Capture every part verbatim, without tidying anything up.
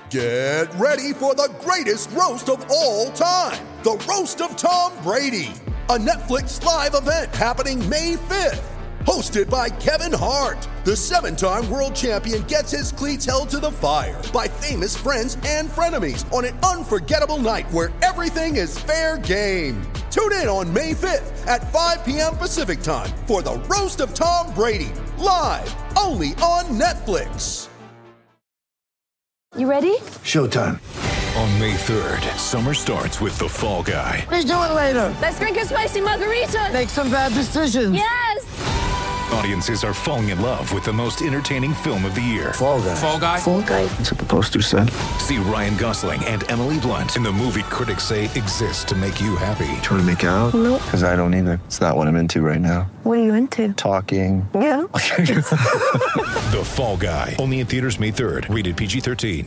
Get ready for the greatest roast of all time, the Roast of Tom Brady, a Netflix live event happening May fifth. Hosted by Kevin Hart, the seven-time world champion gets his cleats held to the fire by famous friends and frenemies on an unforgettable night where everything is fair game. Tune in on May fifth at five p.m. Pacific time for the Roast of Tom Brady, live only on Netflix. You ready? Showtime. On May third, summer starts with The Fall Guy. Let's do it later. Let's drink a spicy margarita. Make some bad decisions. Yes! Audiences are falling in love with the most entertaining film of the year. Fall Guy. Fall Guy. Fall Guy. That's what the poster said. See Ryan Gosling and Emily Blunt in the movie critics say exists to make you happy. Trying to make it out? Nope. Because I don't either. It's not what I'm into right now. What are you into? Talking. Yeah. The Fall Guy. Only in theaters May third. Rated P G thirteen.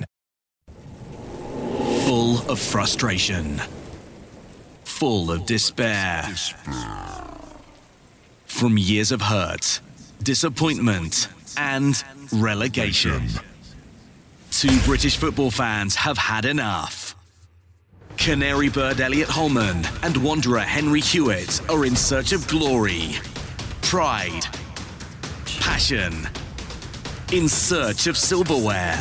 Full of frustration. Full of despair. From years of hurt, disappointment, and relegation. Two British football fans have had enough. Canary bird Elliot Holman and Wanderer Henry Hewitt are in search of glory, pride, passion, in search of silverware.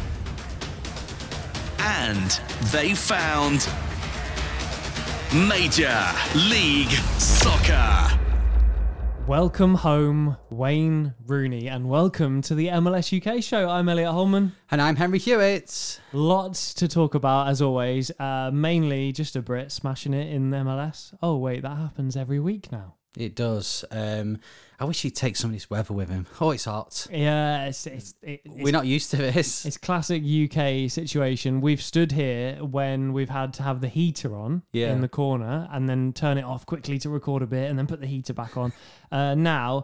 And they found Major League Soccer. Welcome home, Wayne Rooney, and welcome to the M L S U K show. I'm Elliot Holman. And I'm Henry Hewitt. Lots to talk about, as always. Uh, mainly just a Brit smashing it in the M L S. Oh, wait, that happens every week now. It does. Um, I wish he'd take some of this weather with him. Oh, it's hot. Yeah, it's, it's, it, it's We're not used to this. It's classic U K situation. We've stood here when we've had to have the heater on Yeah. in the corner and then turn it off quickly to record a bit and then put the heater back on. Uh, now,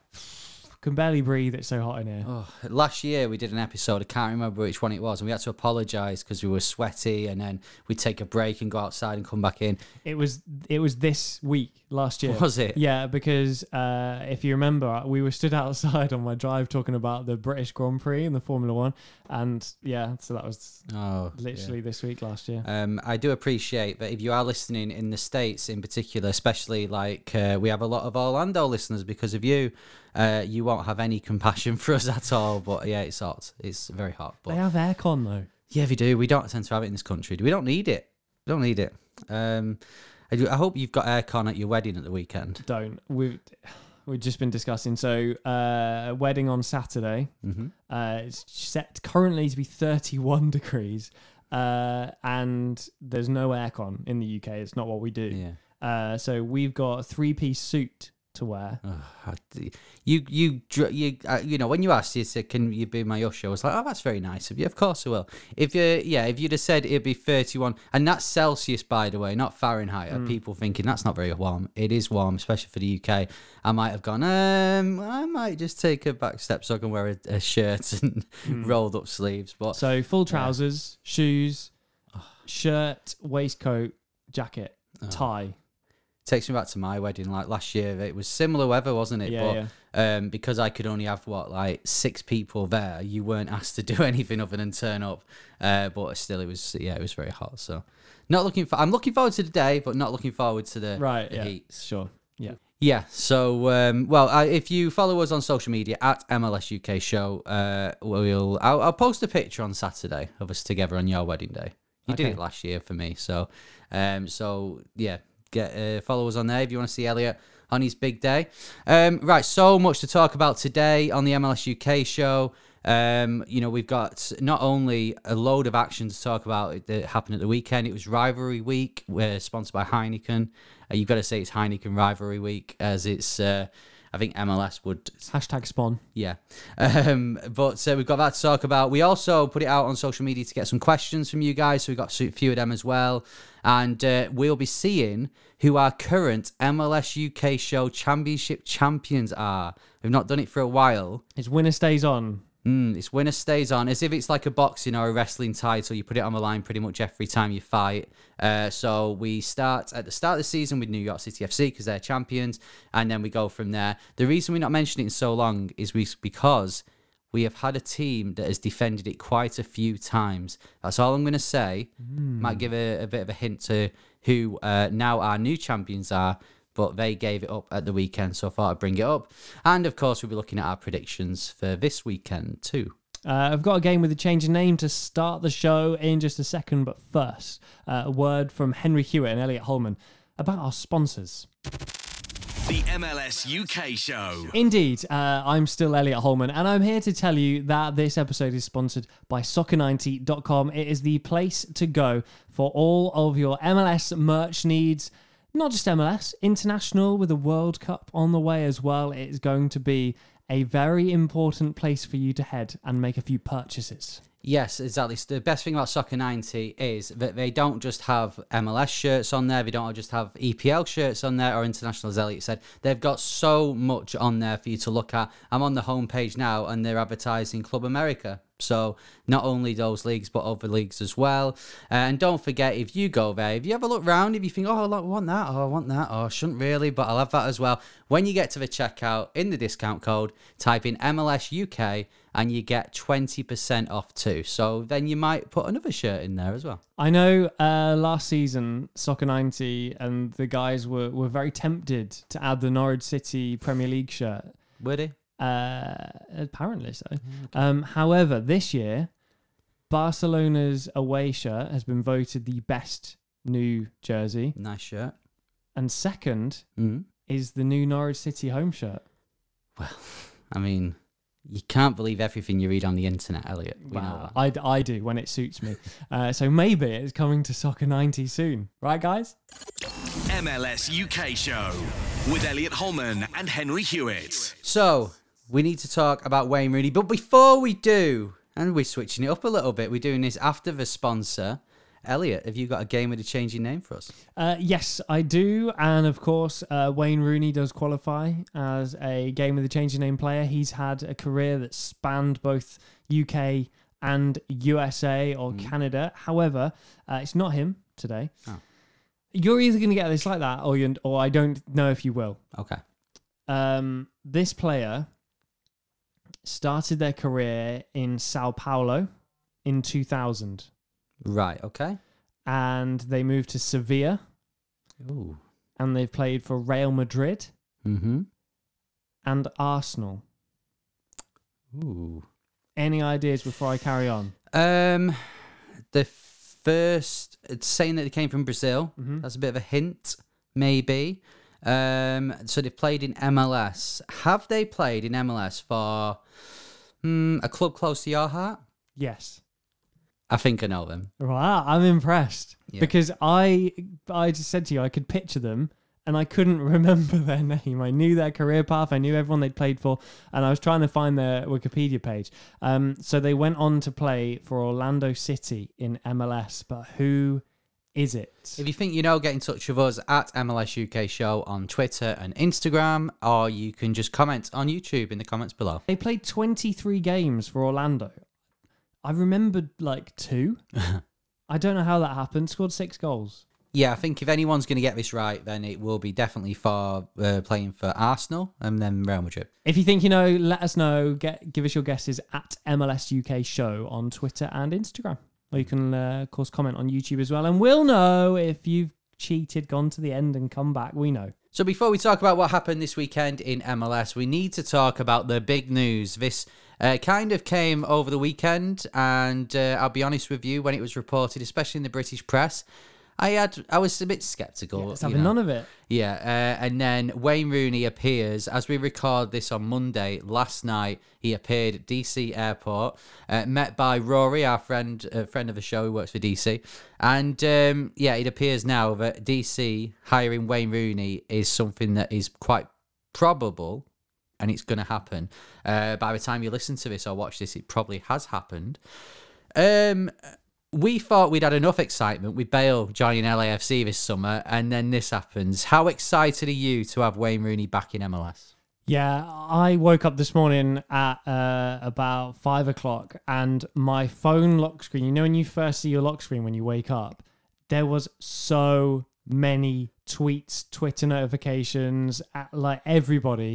can barely breathe. It's so hot in here. Oh, last year we did an episode, I can't remember which one it was, and we had to apologise because we were sweaty, and then we'd take a break and go outside and come back in. It was it was this week last year. Was it? Yeah, because uh, if you remember, we were stood outside on my drive talking about the British Grand Prix and the Formula One, and yeah, so that was Oh, literally yeah. this week last year. Um, I do appreciate that if you are listening in the States in particular, especially like uh, we have a lot of Orlando listeners because of you, uh, you won't have any compassion for us at all. But yeah, it's hot. It's very hot. But They have aircon though. yeah, we do. We don't tend to have it in this country. We don't need it. We don't need it. Um, I, do, I hope you've got aircon at your wedding at the weekend. Don't we've we've just been discussing. So uh, wedding on Saturday. Mm-hmm. Uh, it's set currently to be thirty-one degrees, uh, and there's no aircon in the U K. It's not what we do. Yeah. Uh, so we've got a three-piece suit to wear. Oh, you, you, dr- you, uh, you know, when you asked, you said, "Can you be my usher?" I was like, "Oh, that's very nice of you. Of course I will." If you, yeah, if you'd have said it'd be thirty-one, and that's Celsius, by the way, not Fahrenheit. Mm. People thinking that's not very warm. It is warm, especially for the U K. I might have gone. Um, I might just take a back step so I can wear a, a shirt and mm. rolled up sleeves. But so full trousers, yeah. shoes, shirt, waistcoat, jacket, oh. tie. Takes me back to my wedding, like last year. It was similar weather, wasn't it? Yeah, but yeah. Um, because I could only have, what, like six people there, you weren't asked to do anything other than turn up. Uh, but still, it was, yeah, it was very hot. So not looking for, I'm looking forward to the day, but not looking forward to the, right, the yeah, heat. Sure, yeah. Yeah, so, um, well, I, if you follow us on social media, at M L S U K Show, uh, we'll, I'll, I'll post a picture on Saturday of us together on your wedding day. You okay. did it last year for me, so, um, so yeah. Get uh, follow us on there if you want to see Elliot on his big day. Um, right, so much to talk about today on the M L S U K show. Um, you know, we've got not only a load of action to talk about that happened at the weekend. It was Rivalry Week. We're sponsored by Heineken. Uh, you've got to say it's Heineken Rivalry Week, as it's. Uh, I think M L S would... Hashtag spawn. Yeah. Um, but uh, we've got that to talk about. We also put it out on social media to get some questions from you guys, so we've got a few of them as well. And uh, we'll be seeing who our current M L S U K show championship champions are. We've not done it for a while. It's winner stays on. Mm, it's winner stays on, as if it's like a boxing or a wrestling title. You put it on the line pretty much every time you fight. Uh, so we start at the start of the season with New York City F C because they're champions, and then we go from there. The reason we're not mentioning it in so long is we, because we have had a team that has defended it quite a few times. That's all I'm going to say. Mm. Might give a, a bit of a hint to who uh, now our new champions are, but they gave it up at the weekend, so I thought I'd bring it up. And, of course, we'll be looking at our predictions for this weekend too. Uh, I've got a game with a change of name to start the show in just a second, but first, uh, a word from Henry Hewitt and Elliot Holman about our sponsors. The M L S U K Show. Indeed, uh, I'm still Elliot Holman, and I'm here to tell you that this episode is sponsored by soccer ninety dot com. It is the place to go for all of your M L S merch needs. Not just M L S, international with a World Cup on the way as well. It is going to be a very important place for you to head and make a few purchases. Yes, exactly. So the best thing about Soccer ninety is that they don't just have M L S shirts on there, they don't just have E P L shirts on there or international, as Elliot said. They've got so much on there for you to look at. I'm on the homepage now and they're advertising Club America. So not only those leagues, but other leagues as well. Uh, and don't forget, if you go there, if you have a look round, if you think, oh, I want that, oh, I want that, oh, I shouldn't really, but I'll have that as well. When you get to the checkout, in the discount code, type in M L S U K and you get twenty percent off too. So then you might put another shirt in there as well. I know uh, last season, Soccer ninety and the guys were, were very tempted to add the Norwich City Premier League shirt. Were they? Uh, apparently so. Okay. Um, however, this year, Barcelona's away shirt has been voted the best new jersey. Nice shirt. And second mm. is the new Norwich City home shirt. Well, I mean, you can't believe everything you read on the internet, Elliot. We wow. know I, I do when it suits me. uh, so maybe it's coming to Soccer ninety soon. Right, guys? M L S U K Show with Elliot Holman and Henry Hewitt. So, we need to talk about Wayne Rooney. But before we do, and we're switching it up a little bit, we're doing this after the sponsor. Elliot, have you got a game with a changing name for us? Uh, yes, I do. And of course, uh, Wayne Rooney does qualify as a game with a changing name player. He's had a career that spanned both U K and U S A or mm. Canada. However, uh, it's not him today. Oh. You're either going to get this like that or, you or I don't know if you will. Okay. Um, this player started their career in Sao Paulo in two thousand. Right, okay. And they moved to Sevilla. Ooh. And they've played for Real Madrid mm-hmm. and Arsenal. Ooh. Any ideas before I carry on? Um, the first, it's saying that they came from Brazil. Mm-hmm. That's a bit of a hint, maybe. Um, so they've played in M L S. Have they played in M L S for hmm, a club close to your heart? Yes. I think I know them. Wow, I'm impressed. Yeah. Because I I just said to you, I could picture them and I couldn't remember their name. I knew their career path. I knew everyone they'd played for. And I was trying to find their Wikipedia page. Um, so they went on to play for Orlando City in M L S. But who is it? If you think you know, get in touch with us at M L S U K Show on Twitter and Instagram, or you can just comment on YouTube in the comments below. They played twenty-three games for Orlando. I remembered like two. I don't know how that happened. Scored six goals. Yeah, I think if anyone's going to get this right, then it will be definitely for uh, playing for Arsenal and then Real Madrid. If you think you know, let us know. Get give us your guesses at M L S U K Show on Twitter and Instagram. Or you can, uh, of course, comment on YouTube as well. And we'll know if you've cheated, gone to the end and come back. We know. So before we talk about what happened this weekend in M L S, we need to talk about the big news. This uh, kind of came over the weekend, and uh, I'll be honest with you, when it was reported, especially in the British press, I had I was a bit sceptical. Yeah, let's have none of it. Yeah, uh, and then Wayne Rooney appears, as we record this on Monday, last night, he appeared at D C Airport, uh, met by Rory, our friend uh, friend of the show who works for D C, and um, yeah, it appears now that D C hiring Wayne Rooney is something that is quite probable, and it's going to happen. Uh, by the time you listen to this or watch this, it probably has happened. Um... We thought we'd had enough excitement with Bale joining L A F C this summer, and then this happens. How excited are you to have Wayne Rooney back in M L S? Yeah, I woke up this morning at uh, about five o'clock, and my phone lock screen, you know when you first see your lock screen when you wake up, there was so many tweets, Twitter notifications, at, like everybody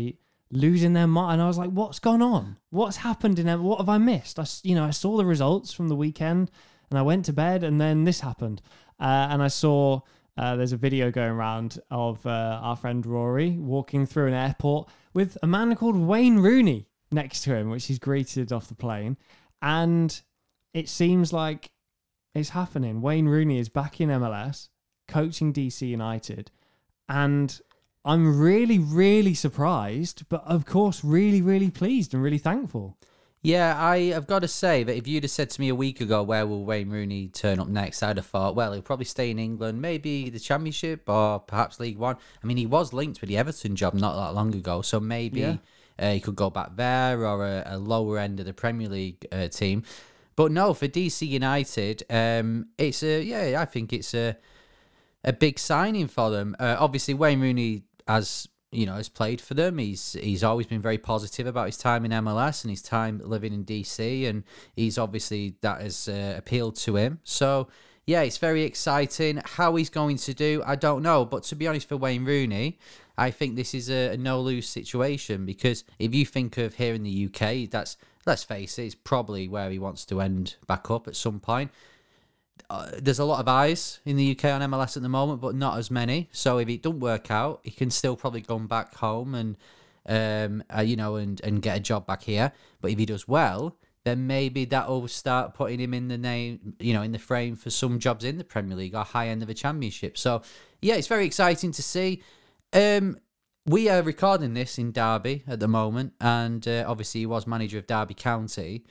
losing their mind. And I was like, what's gone on? What's happened in M- what have I missed? I, s- you know, I saw the results from the weekend and I went to bed and then this happened. Uh, and I saw uh, there's a video going around of uh, our friend Rory walking through an airport with a man called Wayne Rooney next to him, which he's greeted off the plane. And it seems like it's happening. Wayne Rooney is back in M L S, coaching D C United. And I'm really, really surprised, but of course, really, really pleased and really thankful. Yeah, I have got to say that if you'd have said to me a week ago, where will Wayne Rooney turn up next, I'd have thought, well, he'll probably stay in England, maybe the Championship or perhaps League One. I mean, he was linked with the Everton job not that long ago, so maybe Yeah. uh, he could go back there or a, a lower end of the Premier League uh, team. But no, for D C United, um, it's a yeah, I think it's a a big signing for them. Uh, obviously, Wayne Rooney has you know has played for them. He's he's always been very positive about his time in M L S and his time living in D C, and he's obviously that has uh, appealed to him. So yeah, it's very exciting. How he's going to do, I don't know. But to be honest, for Wayne Rooney, I think this is a, a no-lose situation, because if you think of here in the U K, that's, let's face it, it's probably where he wants to end back up at some point. Uh, there's a lot of eyes in the U K on M L S at the moment, but not as many. So if it doesn't work out, he can still probably go back home and, um, uh, you know, and, and get a job back here. But if he does well, then maybe that'll start putting him in the name, you know, in the frame for some jobs in the Premier League or high end of a Championship. So yeah, it's very exciting to see. Um, we are recording this in Derby at the moment, and uh, obviously he was manager of Derby County.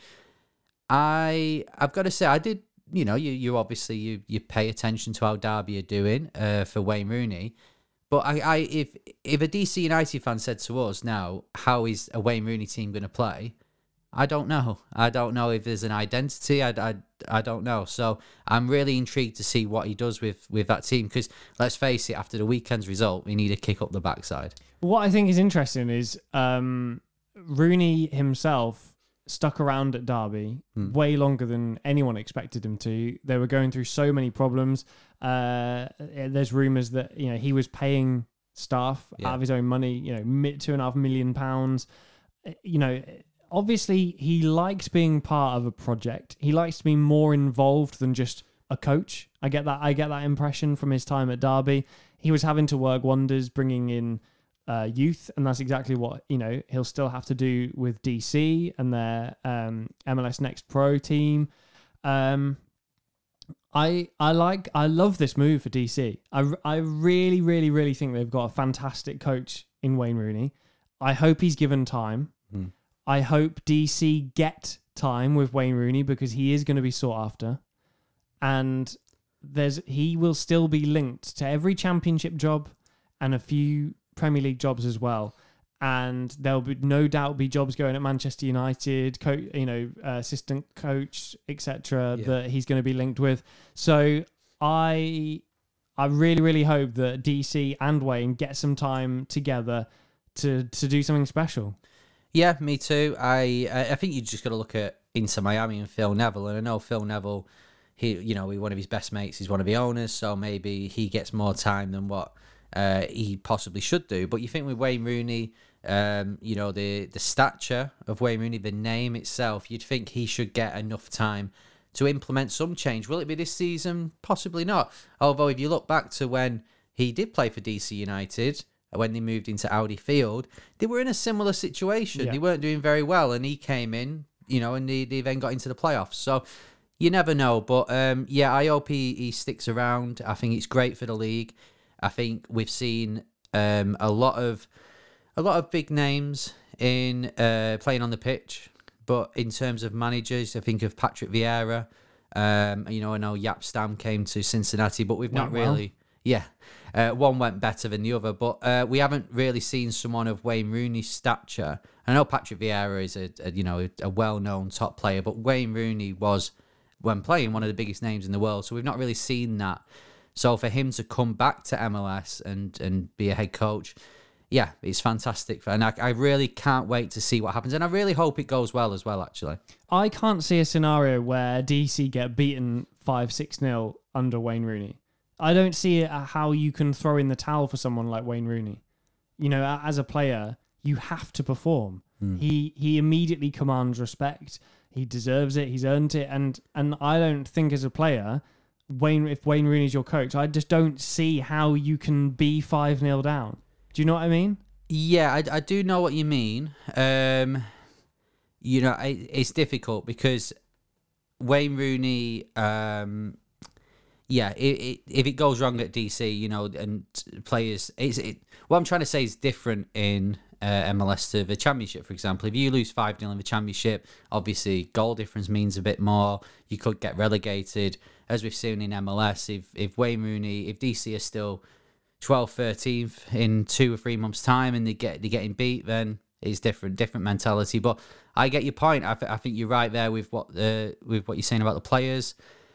I I've got to say, I did. You know, you you obviously you you pay attention to how Derby are doing uh, for Wayne Rooney. But I, I if if a D C United fan said to us now, how is a Wayne Rooney team going to play? I don't know. I don't know if there's an identity. I, I, I don't know. So I'm really intrigued to see what he does with, with that team, because let's face it, after the weekend's result, we need a kick up the backside. What I think is interesting is um, Rooney himself stuck around at Derby Hmm. way longer than anyone expected him to. They were going through so many problems. Uh, there's rumours that you know he was paying staff Yeah. out of his own money. You know, mi- two and a half million pounds. You know. Obviously, he likes being part of a project. He likes to be more involved than just a coach. I get that. I get that impression from his time at Derby. He was having to work wonders, bringing in uh, youth, and that's exactly what you know he'll still have to do with D C and their um, M L S Next Pro team. Um, I I like I love this move for D C. I I really really really think they've got a fantastic coach in Wayne Rooney. I hope he's given time. Hmm. I hope D C get time with Wayne Rooney, because he is going to be sought after, and there's he will still be linked to every Championship job and a few Premier League jobs as well. And there'll be no doubt be jobs going at Manchester United, co- you know, uh, assistant coach, et cetera, Yeah. that he's going to be linked with. So I, I really, really hope that D C and Wayne get some time together to to do something special. Yeah, me too. I I I think you just got to look at Inter Miami and Phil Neville, and I know Phil Neville, he you know, he's one of his best mates. He's one of the owners, so maybe he gets more time than what uh, he possibly should do. But you think with Wayne Rooney, um, you know, the the stature of Wayne Rooney, the name itself, you'd think he should get enough time to implement some change. Will it be this season? Possibly not. Although if you look back to when he did play for D C United, when they moved into Audi Field, they were in a similar situation. Yeah. They weren't doing very well, and he came in, you know, and they, they then got into the playoffs. So you never know. But um, yeah, I hope he, he sticks around. I think it's great for the league. I think we've seen um, a lot of a lot of big names in uh, playing on the pitch. But in terms of managers, I think of Patrick Vieira. Um, you know, I know Jaap Stam came to Cincinnati, but we've not Went well. really... Yeah, uh, one went better than the other, but uh, we haven't really seen someone of Wayne Rooney's stature. I know Patrick Vieira is a, a you know a well-known top player, but Wayne Rooney was, when playing, one of the biggest names in the world. So we've not really seen that. So for him to come back to M L S and and be a head coach, yeah, it's fantastic. And I, I really can't wait to see what happens, and I really hope it goes well as well. Actually, I can't see a scenario where D C get beaten five six nil under Wayne Rooney. I don't see it how you can throw in the towel for someone like Wayne Rooney. You know, as a player, you have to perform. Mm. He he immediately commands respect. He deserves it. He's earned it. And and I don't think as a player, Wayne, if Wayne Rooney's your coach, I just don't see how you can be five nil down. Do you know what I mean? Yeah, I, I do know what you mean. Um, you know, I, it's difficult because Wayne Rooney, um, yeah, it, it, if it goes wrong at D C, you know, and players, it's, it, what I'm trying to say is different in uh, M L S to the Championship, for example. If you lose five nil in the Championship, obviously goal difference means a bit more. You could get relegated. As we've seen in M L S, if, if Wayne Rooney, if D C are still twelfth, thirteenth in two or three months' time and they get, they're getting beat, then it's different, different mentality. But I get your point. I, th- I think you're right there with what uh, with what you're saying about the players.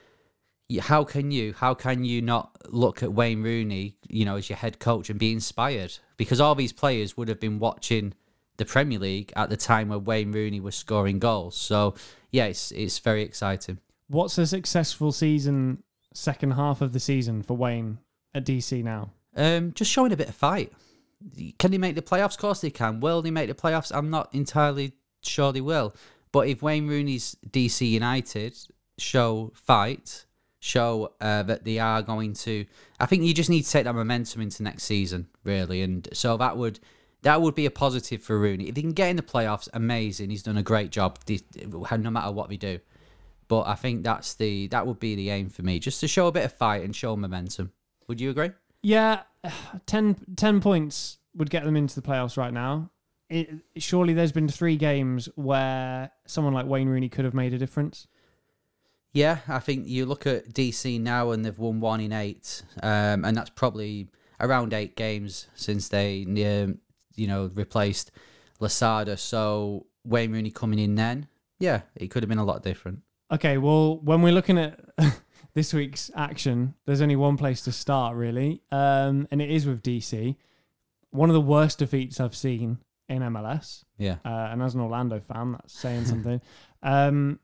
How can you, how can you not look at Wayne Rooney, you know, as your head coach and be inspired? Because all these players would have been watching the Premier League at the time where Wayne Rooney was scoring goals. So yeah, it's it's very exciting. What's a successful season, second half of the season for Wayne at D C now? Um, just showing a bit of fight. Can they make the playoffs? Of course they can. Will they make the playoffs? I'm not entirely sure they will. But if Wayne Rooney's D C United show fight, show uh, that they are going to, I think you just need to take that momentum into next season, really. And so that would that would be a positive for Rooney. If he can get in the playoffs, amazing. He's done a great job, no matter what we do. But I think that's the that would be the aim for me, just to show a bit of fight and show momentum. Would you agree? Yeah, ten, ten points would get them into the playoffs right now. It, surely there's been three games where someone like Wayne Rooney could have made a difference. Yeah, I think you look at D C now and they've won one in eight, um, and that's probably around eight games since they, um, you know, replaced Lasada. So Wayne Rooney coming in then, yeah, it could have been a lot different. Okay, well, when we're looking at this week's action, there's only one place to start, really, um, and it is with D C. One of the worst defeats I've seen in M L S. Yeah. Uh, and as an Orlando fan, that's saying something. Um,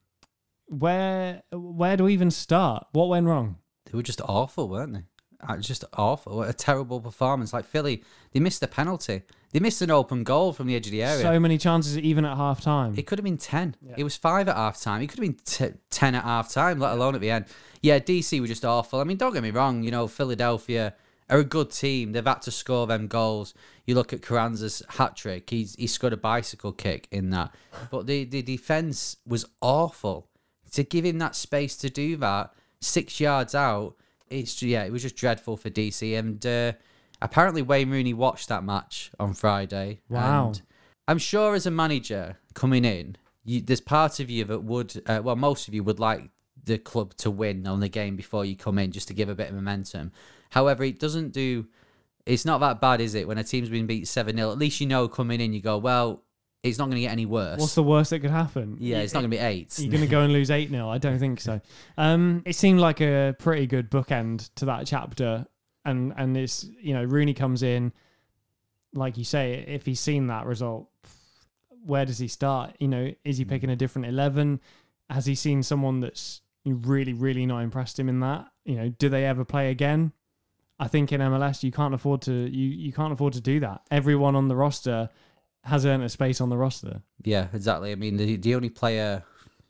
where where do we even start? What went wrong? They were just awful, weren't they? Just awful. What a terrible performance. Like Philly, they missed a penalty. They missed an open goal from the edge of the area. So many chances even at half time. It could have been ten. Yeah. It was five at half time. It could have been t- ten at half time, let alone at the end. Yeah, D C were just awful. I mean, don't get me wrong. You know, Philadelphia are a good team. They've had to score them goals. You look at Carranza's hat-trick. He's he scored a bicycle kick in that. But the, the defence was awful. To give him that space to do that, six yards out, it's yeah, it was just dreadful for D C. And uh, apparently Wayne Rooney watched that match on Friday. Wow. And I'm sure as a manager coming in, you, there's part of you that would, uh, well, most of you would like the club to win on the game before you come in, just to give a bit of momentum. However, it doesn't do, it's not that bad, is it? When a team's been beat seven nil, at least you know coming in, you go, well, it's not going to get any worse. What's the worst that could happen? Yeah, it's not going to be eight. You're going to go and lose eight nil? I don't think so. Um, it seemed like a pretty good bookend to that chapter. And, and it's, you know, Rooney comes in, like you say, if he's seen that result, where does he start? You know, is he picking a different eleven? Has he seen someone that's really, really not impressed him in that? You know, do they ever play again? I think in M L S you can't afford to you, you can't afford to do that. Everyone on the roster has earned a space on the roster. Yeah, exactly. I mean, the the only player,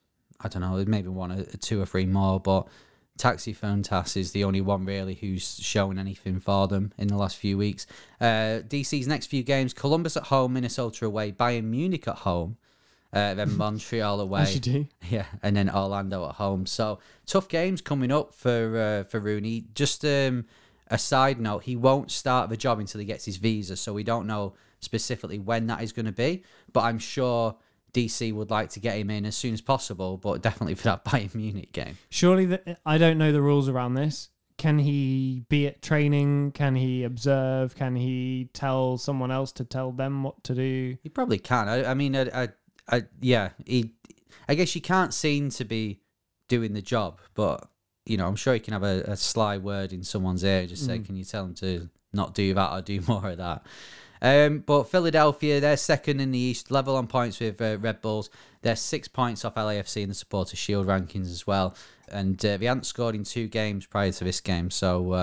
I don't know, maybe one or two or three more, but Taxi Fontas is the only one really who's shown anything for them in the last few weeks. Uh, D C's next few games: Columbus at home, Minnesota away, Bayern Munich at home, uh, then Montreal away. As you do. Yeah, and then Orlando at home. So tough games coming up for uh, for Rooney. Just um, a side note: he won't start the job until he gets his visa, so we don't know specifically when that is going to be, but I'm sure D C would like to get him in as soon as possible, but definitely for that Bayern Munich game. Surely, the, I don't know the rules around this. Can he be at training? Can he observe? Can he tell someone else to tell them what to do? He probably can. I, I mean, I, I, I, yeah, he, I guess you can't seem to be doing the job, but, you know, I'm sure he can have a, a sly word in someone's ear, just say, mm. can you tell him to not do that or do more of that? Um, but Philadelphia, they're second in the East, level on points with uh, Red Bulls. They're six points off L A F C in the Supporters' Shield rankings as well. And uh, they hadn't scored in two games prior to this game. So, uh,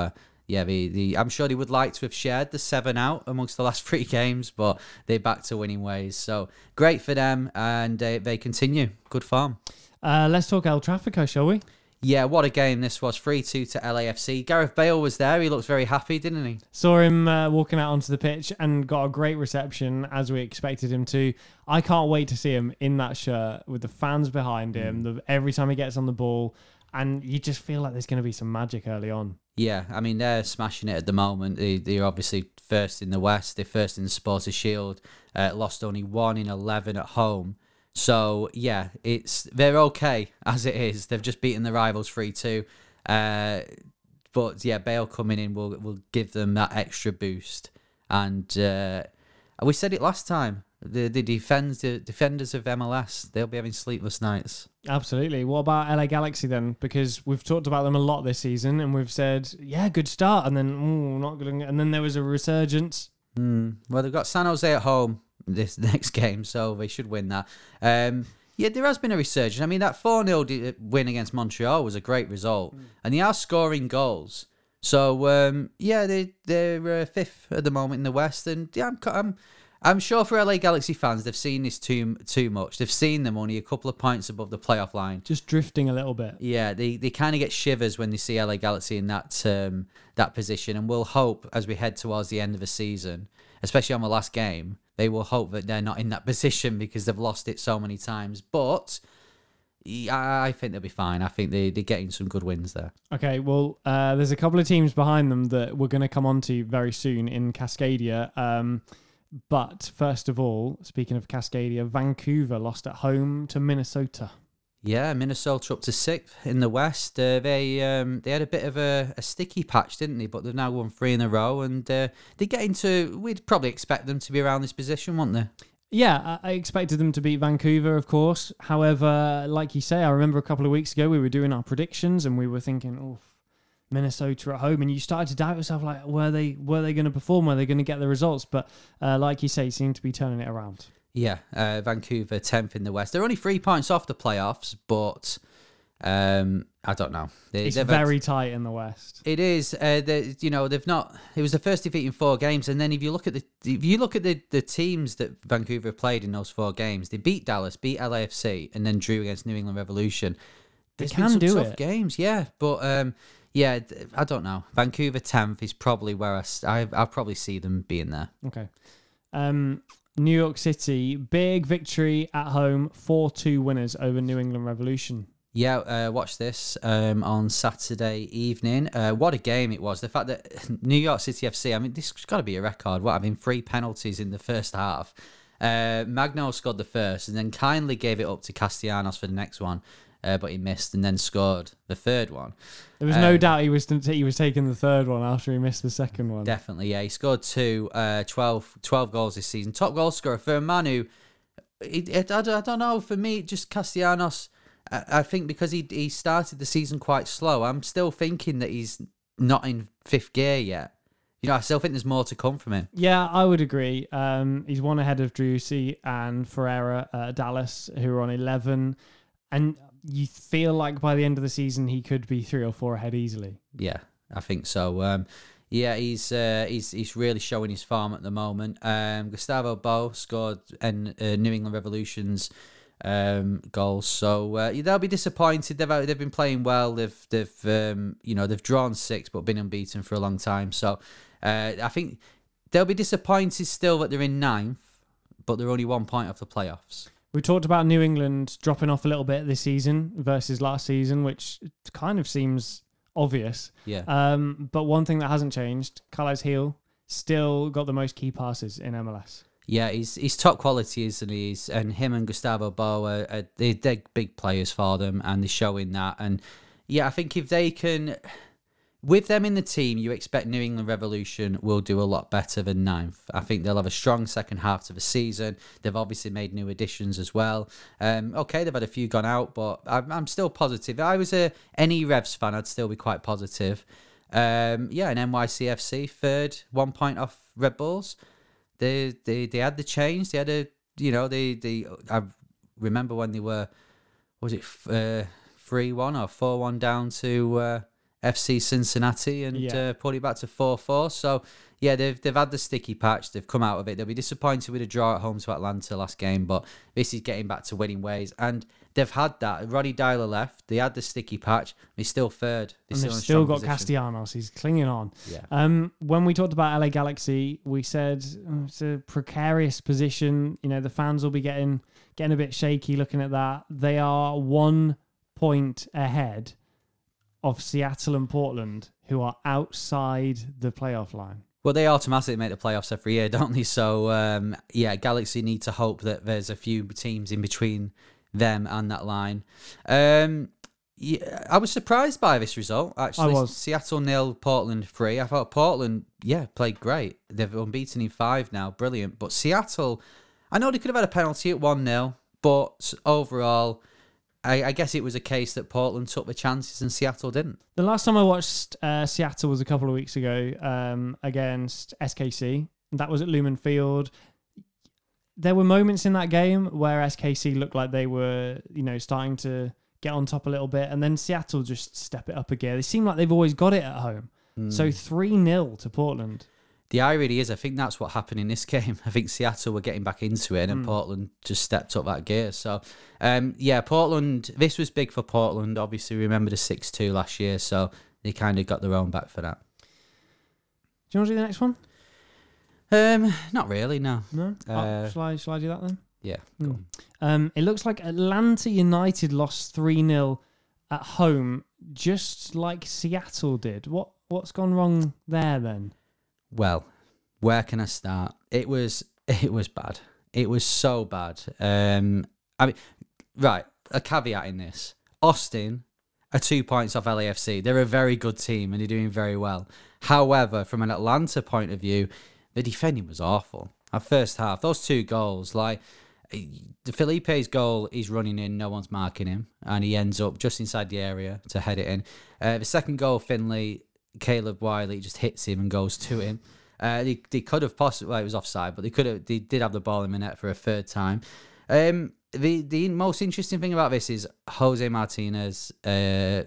yeah, the, the I'm sure they would like to have shared the seven out amongst the last three games, but they're back to winning ways. So great for them, and uh, they continue. Good form. Uh, let's talk El Trafico, shall we? Yeah, what a game this was. three two to L A F C. Gareth Bale was there. He looked very happy, didn't he? Saw him uh, walking out onto the pitch and got a great reception, as we expected him to. I can't wait to see him in that shirt with the fans behind him the, every time he gets on the ball. And you just feel like there's going to be some magic early on. Yeah, I mean, they're smashing it at the moment. They, they're obviously first in the West. They're first in the Supporters' Shield. Uh, lost only one in eleven at home. So, yeah, it's they're okay as it is. They've just beaten the rivals three two. Uh, but, yeah, Bale coming in will will give them that extra boost. And uh, we said it last time. The the, defends, the defenders of M L S, they'll be having sleepless nights. Absolutely. What about L A Galaxy then? Because we've talked about them a lot this season, and we've said, yeah, good start, and then ooh, not good, and then there was a resurgence. Mm, well, they've got San Jose at home this next game, so they should win that. Um, yeah, there has been a resurgence. I mean, that four nil win against Montreal was a great result, mm. and they are scoring goals. So um, yeah, they they're uh, fifth at the moment in the West, and yeah, I'm. I'm I'm sure for L A Galaxy fans, they've seen this too too much. They've seen them only a couple of points above the playoff line. Just drifting a little bit. Yeah, they, they kind of get shivers when they see L A Galaxy in that um, that position. And we'll hope, as we head towards the end of the season, especially on the last game, they will hope that they're not in that position because they've lost it so many times. But I think they'll be fine. I think they, they're getting some good wins there. Okay, well, uh, there's a couple of teams behind them that we're going to come on to very soon in Cascadia. Um But first of all, speaking of Cascadia, Vancouver lost at home to Minnesota. Yeah, Minnesota up to sixth in the West. Uh, they um, they had a bit of a, a sticky patch, didn't they? But they've now won three in a row, and uh, they get into. We'd probably expect them to be around this position, wouldn't they? Yeah, I expected them to beat Vancouver, of course. However, like you say, I remember a couple of weeks ago we were doing our predictions, and we were thinking, oh, Minnesota at home, and you started to doubt yourself, like, were they were they going to perform? Were they going to get the results? But uh, like you say, seem to be turning it around. Yeah, uh, Vancouver tenth in the West. They're only three points off the playoffs, but um, I don't know. They, it's very had, tight in the West. It is. Uh, they, you know, they've not. It was the first defeat in four games, and then if you look at the if you look at the, the teams that Vancouver played in those four games, they beat Dallas, beat L A F C, and then drew against New England Revolution. There's they been can some do tough it. games, yeah, but. Um, Yeah, I don't know. Vancouver tenth is probably where I, I, I'll probably see them being there. Okay. Um, New York City, big victory at home, four two winners over New England Revolution. Yeah, uh, watch this um, on Saturday evening. Uh, what a game it was. The fact that New York City F C, I mean, this has got to be a record. What, having three penalties in the first half. Uh, Magno scored the first and then kindly gave it up to Castellanos for the next one. Uh, but he missed and then scored the third one. There was um, no doubt he was he was taking the third one after he missed the second one. Definitely, yeah. He scored two, uh, twelve, twelve goals this season. Top goal scorer for a man who, it, it, I, don't, I don't know, for me, just Castellanos, I, I think because he he started the season quite slow, I'm still thinking that he's not in fifth gear yet. You know, I still think there's more to come from him. Yeah, I would agree. Um, he's one ahead of Driussi and Ferreira uh, Dallas, who are on eleven. And you feel like by the end of the season he could be three or four ahead easily. Yeah, I think so. Um, yeah, he's uh, he's he's really showing his form at the moment. Um, Gustavo Bo scored in uh, New England Revolution's um, goals, so uh, they'll be disappointed. They've they've been playing well. They've they've um, you know they've drawn six but been unbeaten for a long time. So uh, I think they'll be disappointed still that they're in ninth, but they're only one point off the playoffs. We talked about New England dropping off a little bit this season versus last season, which kind of seems obvious. Yeah. Um, but one thing that hasn't changed, Carlos Heel still got the most key passes in M L S. Yeah, he's he's top quality, isn't he? He's, and him and Gustavo Bo, are, are, they're, they're big players for them, and they're showing that. And yeah, I think if they can... With them in the team, you expect New England Revolution will do a lot better than ninth. I think they'll have a strong second half to the season. They've obviously made new additions as well. Um, okay, they've had a few gone out, but I'm, I'm still positive. If I was a any Revs fan, I'd still be quite positive. Um, yeah, and N Y C F C third, one point off Red Bulls. They they they had the change. They had a you know they they. I remember when they were was it uh, three one or four one down to. Uh, F C Cincinnati and Yeah. uh, put it back to four four. So, yeah, they've they've had the sticky patch. They've come out of it. They'll be disappointed with a draw at home to Atlanta last game, but this is getting back to winning ways. And they've had that. Roddy Dyler left. They had the sticky patch. They're still third. They're And they've in a still strong got position. Castellanos. He's clinging on. Yeah. Um, when we talked about L A Galaxy, we said oh, it's a precarious position. You know, the fans will be getting getting a bit shaky looking at that. They are one point ahead of Seattle and Portland, who are outside the playoff line. Well, they automatically make the playoffs every year, don't they? So, um, yeah, Galaxy need to hope that there's a few teams in between them and that line. Um, yeah, I was surprised by this result, actually. I was. Seattle nil, Portland three. I thought Portland, yeah, played great. They've unbeaten in five now. Brilliant. But Seattle, I know they could have had a penalty at one nil, but overall, I, I guess it was a case that Portland took the chances and Seattle didn't. The last time I watched uh, Seattle was a couple of weeks ago um, against S K C. That was at Lumen Field. There were moments in that game where S K C looked like they were, you know, starting to get on top a little bit, and then Seattle just step it up a gear. They seem like they've always got it at home. Mm. So three nil to Portland. The irony is, I think that's what happened in this game. I think Seattle were getting back into it, and then Mm. Portland just stepped up that gear. So, um, yeah, Portland, this was big for Portland. Obviously, remember the six two last year, so they kind of got their own back for that. Do you want to do the next one? Um, not really, no. No? Uh, oh, shall, I, shall I do that then? Yeah, go Mm. on. Um, it looks like Atlanta United lost three nil at home, just like Seattle did. What What's gone wrong there then? Well, where can I start? It was it was bad. It was so bad. Um, I mean, right. A caveat in this: Austin are two points off L A F C. They're a very good team and they're doing very well. However, from an Atlanta point of view, the defending was awful. At first half, those two goals, like the Felipe's goal, he's running in, no one's marking him, and he ends up just inside the area to head it in. Uh, the second goal, Finley, Caleb Wiley just hits him and goes to him. Uh, they, they could have possibly, well, it was offside, but they could have, they did have the ball in the net for a third time. Um, the the most interesting thing about this is Jose Martinez, uh,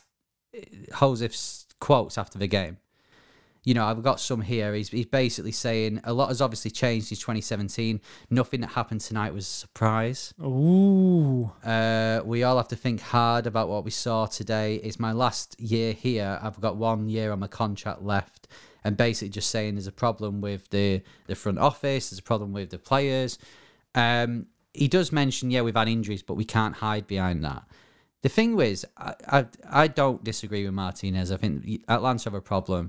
Jose's quotes after the game. You know, I've got some here. He's he's basically saying a lot has obviously changed since twenty seventeen. Nothing that happened tonight was a surprise. Ooh. Uh, we all have to think hard about what we saw today. It's my last year here. I've got one year on my contract left. And basically just saying there's a problem with the, the front office. There's a problem with the players. Um, he does mention, yeah, we've had injuries, but we can't hide behind that. The thing is, I, I, I don't disagree with Martinez. I think Atlanta have a problem.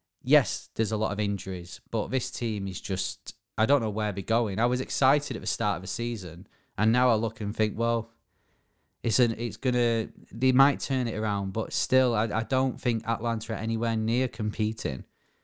Yes, there's a lot of injuries, but this team is just, I don't know where they're going. I was excited at the start of the season, and now I look and think, well, it's an, it's gonna, they might turn it around, but still, I, I don't think Atlanta are anywhere near competing.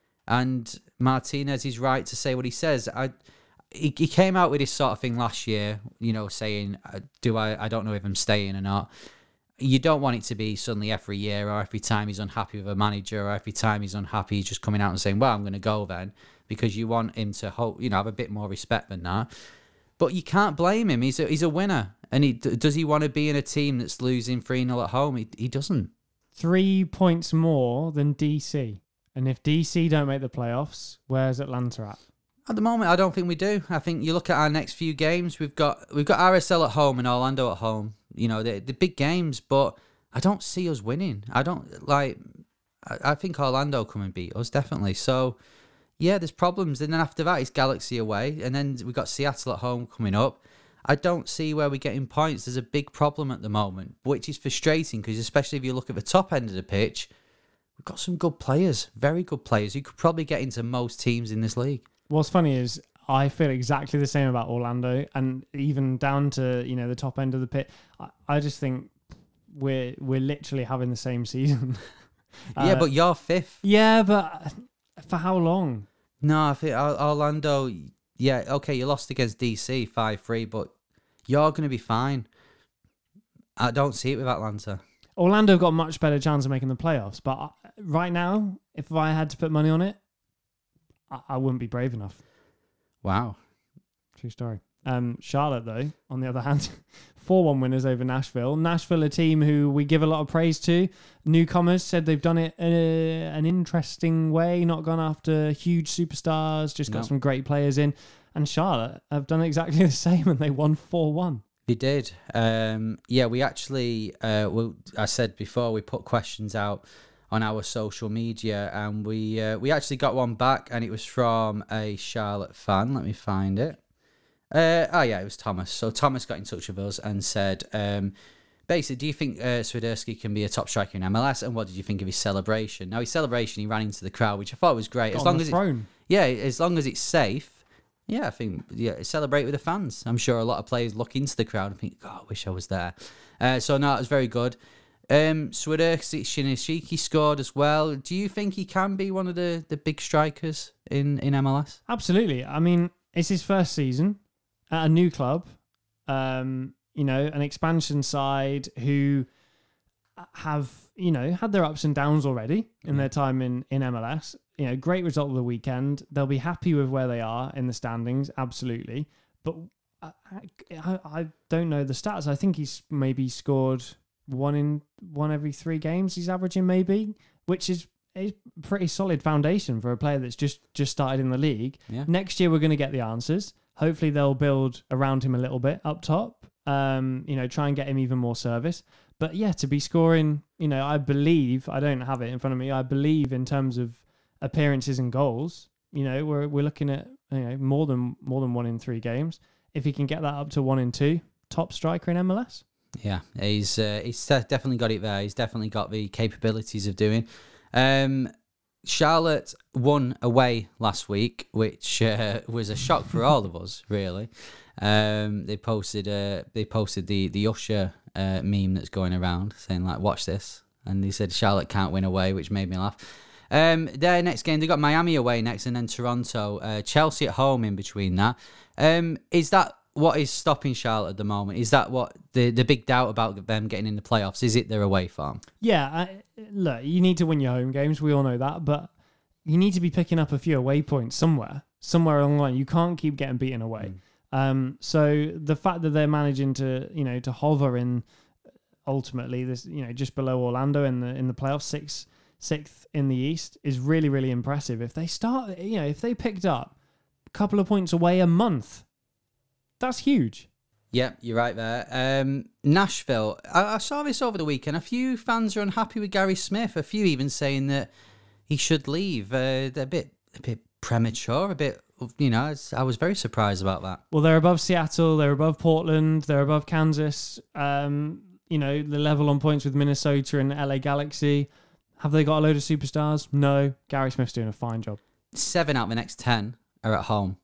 And Martinez is right to say what he says. I, he, he came out with this sort of thing last year, you know, saying, "Do I? I don't know if I'm staying or not." You don't want it to be suddenly every year or every time he's unhappy with a manager or every time he's unhappy, he's just coming out and saying, well, I'm going to go then, because you want him to hope, you know, have a bit more respect than that. But you can't blame him. He's a, he's a winner. And he, does he want to be in a team that's losing three nil at home? He, he doesn't. Three points more than D C. And if D C don't make the playoffs, where's Atlanta at? At the moment, I don't think we do. I think you look at our next few games. We've got we've got R S L at home and Orlando at home. You know, the the big games, but I don't see us winning. I don't like. I, I think Orlando come and beat us definitely. So yeah, there's problems. And then after that, it's Galaxy away, and then we've got Seattle at home coming up. I don't see where we're getting points. There's a big problem at the moment, which is frustrating because especially if you look at the top end of the pitch, we've got some good players, very good players who could probably get into most teams in this league. What's funny is I feel exactly the same about Orlando, and even down to, you know, the top end of the pit. I, I just think we're we're literally having the same season. yeah, uh, but you're fifth. Yeah, but for how long? No, I think Orlando. Yeah, okay, you lost against D C five three, but you're going to be fine. I don't see it with Atlanta. Orlando have got a much better chance of making the playoffs, but right now, if I had to put money on it, I, I wouldn't be brave enough. Wow. True story. Um, Charlotte, though, on the other hand, four one winners over Nashville. Nashville, a team who we give a lot of praise to. Newcomers said they've done it in a, an interesting way, not gone after huge superstars, just got No. some great players in. And Charlotte have done exactly the same, and they won four one. They did. Um, yeah, we actually, uh, well, I said before, we put questions out on our social media, and we uh, we actually got one back, and it was from a Charlotte fan. Let me find it. Uh, oh, yeah, it was Thomas. So Thomas got in touch with us and said, um, basically, do you think uh, Swiderski can be a top striker in M L S, and what did you think of his celebration? Now, his celebration, he ran into the crowd, which I thought was great. Got as on long the as throne. It, yeah, as long as it's safe. Yeah, I think, yeah, celebrate with the fans. I'm sure a lot of players look into the crowd and think, God, I wish I was there. Uh, so, no, it was very good. Um, Swiderski Shinashiki scored as well. Do you think he can be one of the, the big strikers in, in M L S? Absolutely. I mean, it's his first season at a new club, um, you know, an expansion side who have, you know, had their ups and downs already in their time in, in M L S. You know, great result of the weekend. They'll be happy with where they are in the standings, absolutely. But I, I, I don't know the stats. I think he's maybe scored one in one every three games. He's averaging maybe, which is a pretty solid foundation for a player that's just just started in the league. Yeah. Next year we're going to get the answers. Hopefully they'll build around him a little bit up top. Um, you know, try and get him even more service. But yeah, to be scoring, you know, I believe, I don't have it in front of me, I believe in terms of appearances and goals, you know, we're we're looking at, you know, more than more than one in three games. If he can get that up to one in two, top striker in M L S. Yeah, he's uh, he's definitely got it there. He's definitely got the capabilities of doing. Um, Charlotte won away last week, which uh, was a shock for all of us, really. Um, they posted uh, they posted the the Usher uh, meme that's going around saying like, "Watch this," and they said Charlotte can't win away, which made me laugh. Um, their next game, they got Miami away next, and then Toronto, uh, Chelsea at home in between that. Um, is that what is stopping Charlotte at the moment? Is that what the the big doubt about them getting in the playoffs? Is it their away form? Yeah, I, look, you need to win your home games. We all know that, but you need to be picking up a few away points somewhere, somewhere along the line. You can't keep getting beaten away. Mm. Um, so the fact that they're managing to, you know, to hover in ultimately this, you know, just below Orlando in the in the playoffs, six. sixth in the East is really, really impressive. If they start, you know, if they picked up a couple of points away a month, that's huge. Yeah, you're right there. Um, Nashville, I, I saw this over the weekend. A few fans are unhappy with Gary Smith. A few even saying that he should leave. Uh, they're a bit, a bit premature, a bit, you know, it's, I was very surprised about that. Well, they're above Seattle, they're above Portland, they're above Kansas, um, you know, the level on points with Minnesota and L A Galaxy. Have they got a load of superstars? No. Gary Smith's doing a fine job. Seven out of the next ten are at home.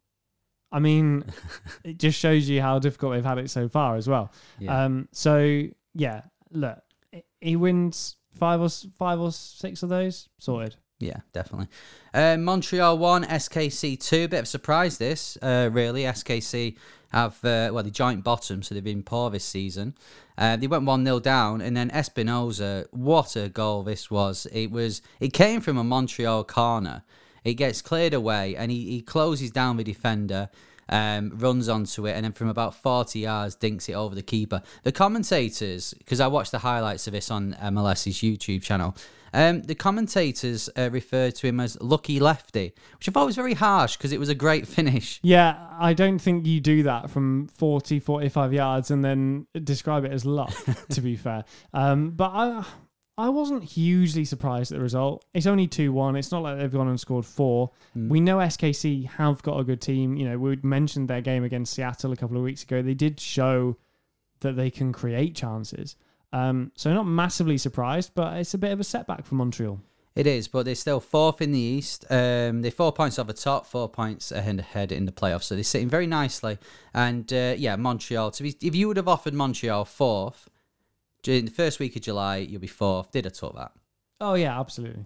I mean, it just shows you how difficult they've had it so far as well. Yeah. Um, so, yeah, look, he wins five or five or six of those, sorted. Yeah, definitely. Uh, Montreal one, S K C two. Bit of a surprise this, uh, really. S K C have, uh, well, they joint bottom, so they've been poor this season. Uh, they went one nil down, and then Espinoza, what a goal this was. It was. It came from a Montreal corner. It gets cleared away, and he, he closes down the defender, um, runs onto it, and then from about forty yards, dinks it over the keeper. The commentators, because I watched the highlights of this on M L S's YouTube channel, um, the commentators uh, referred to him as lucky lefty, which I thought was very harsh because it was a great finish. Yeah, I don't think you do that from forty, forty-five yards and then describe it as luck, to be fair. Um, but I I wasn't hugely surprised at the result. It's only two one. It's not like they've gone and scored four. Mm. We know S K C have got a good team. You know, we mentioned their game against Seattle a couple of weeks ago. They did show that they can create chances. Um, so not massively surprised, but it's a bit of a setback for Montreal. It is, but they're still fourth in the East. Um, they're four points off the top, four points ahead in the playoffs. So they're sitting very nicely. And uh, yeah, Montreal. To be, if you would have offered Montreal fourth during the first week of July, you'll be fourth. Did I talk that? Oh yeah, absolutely.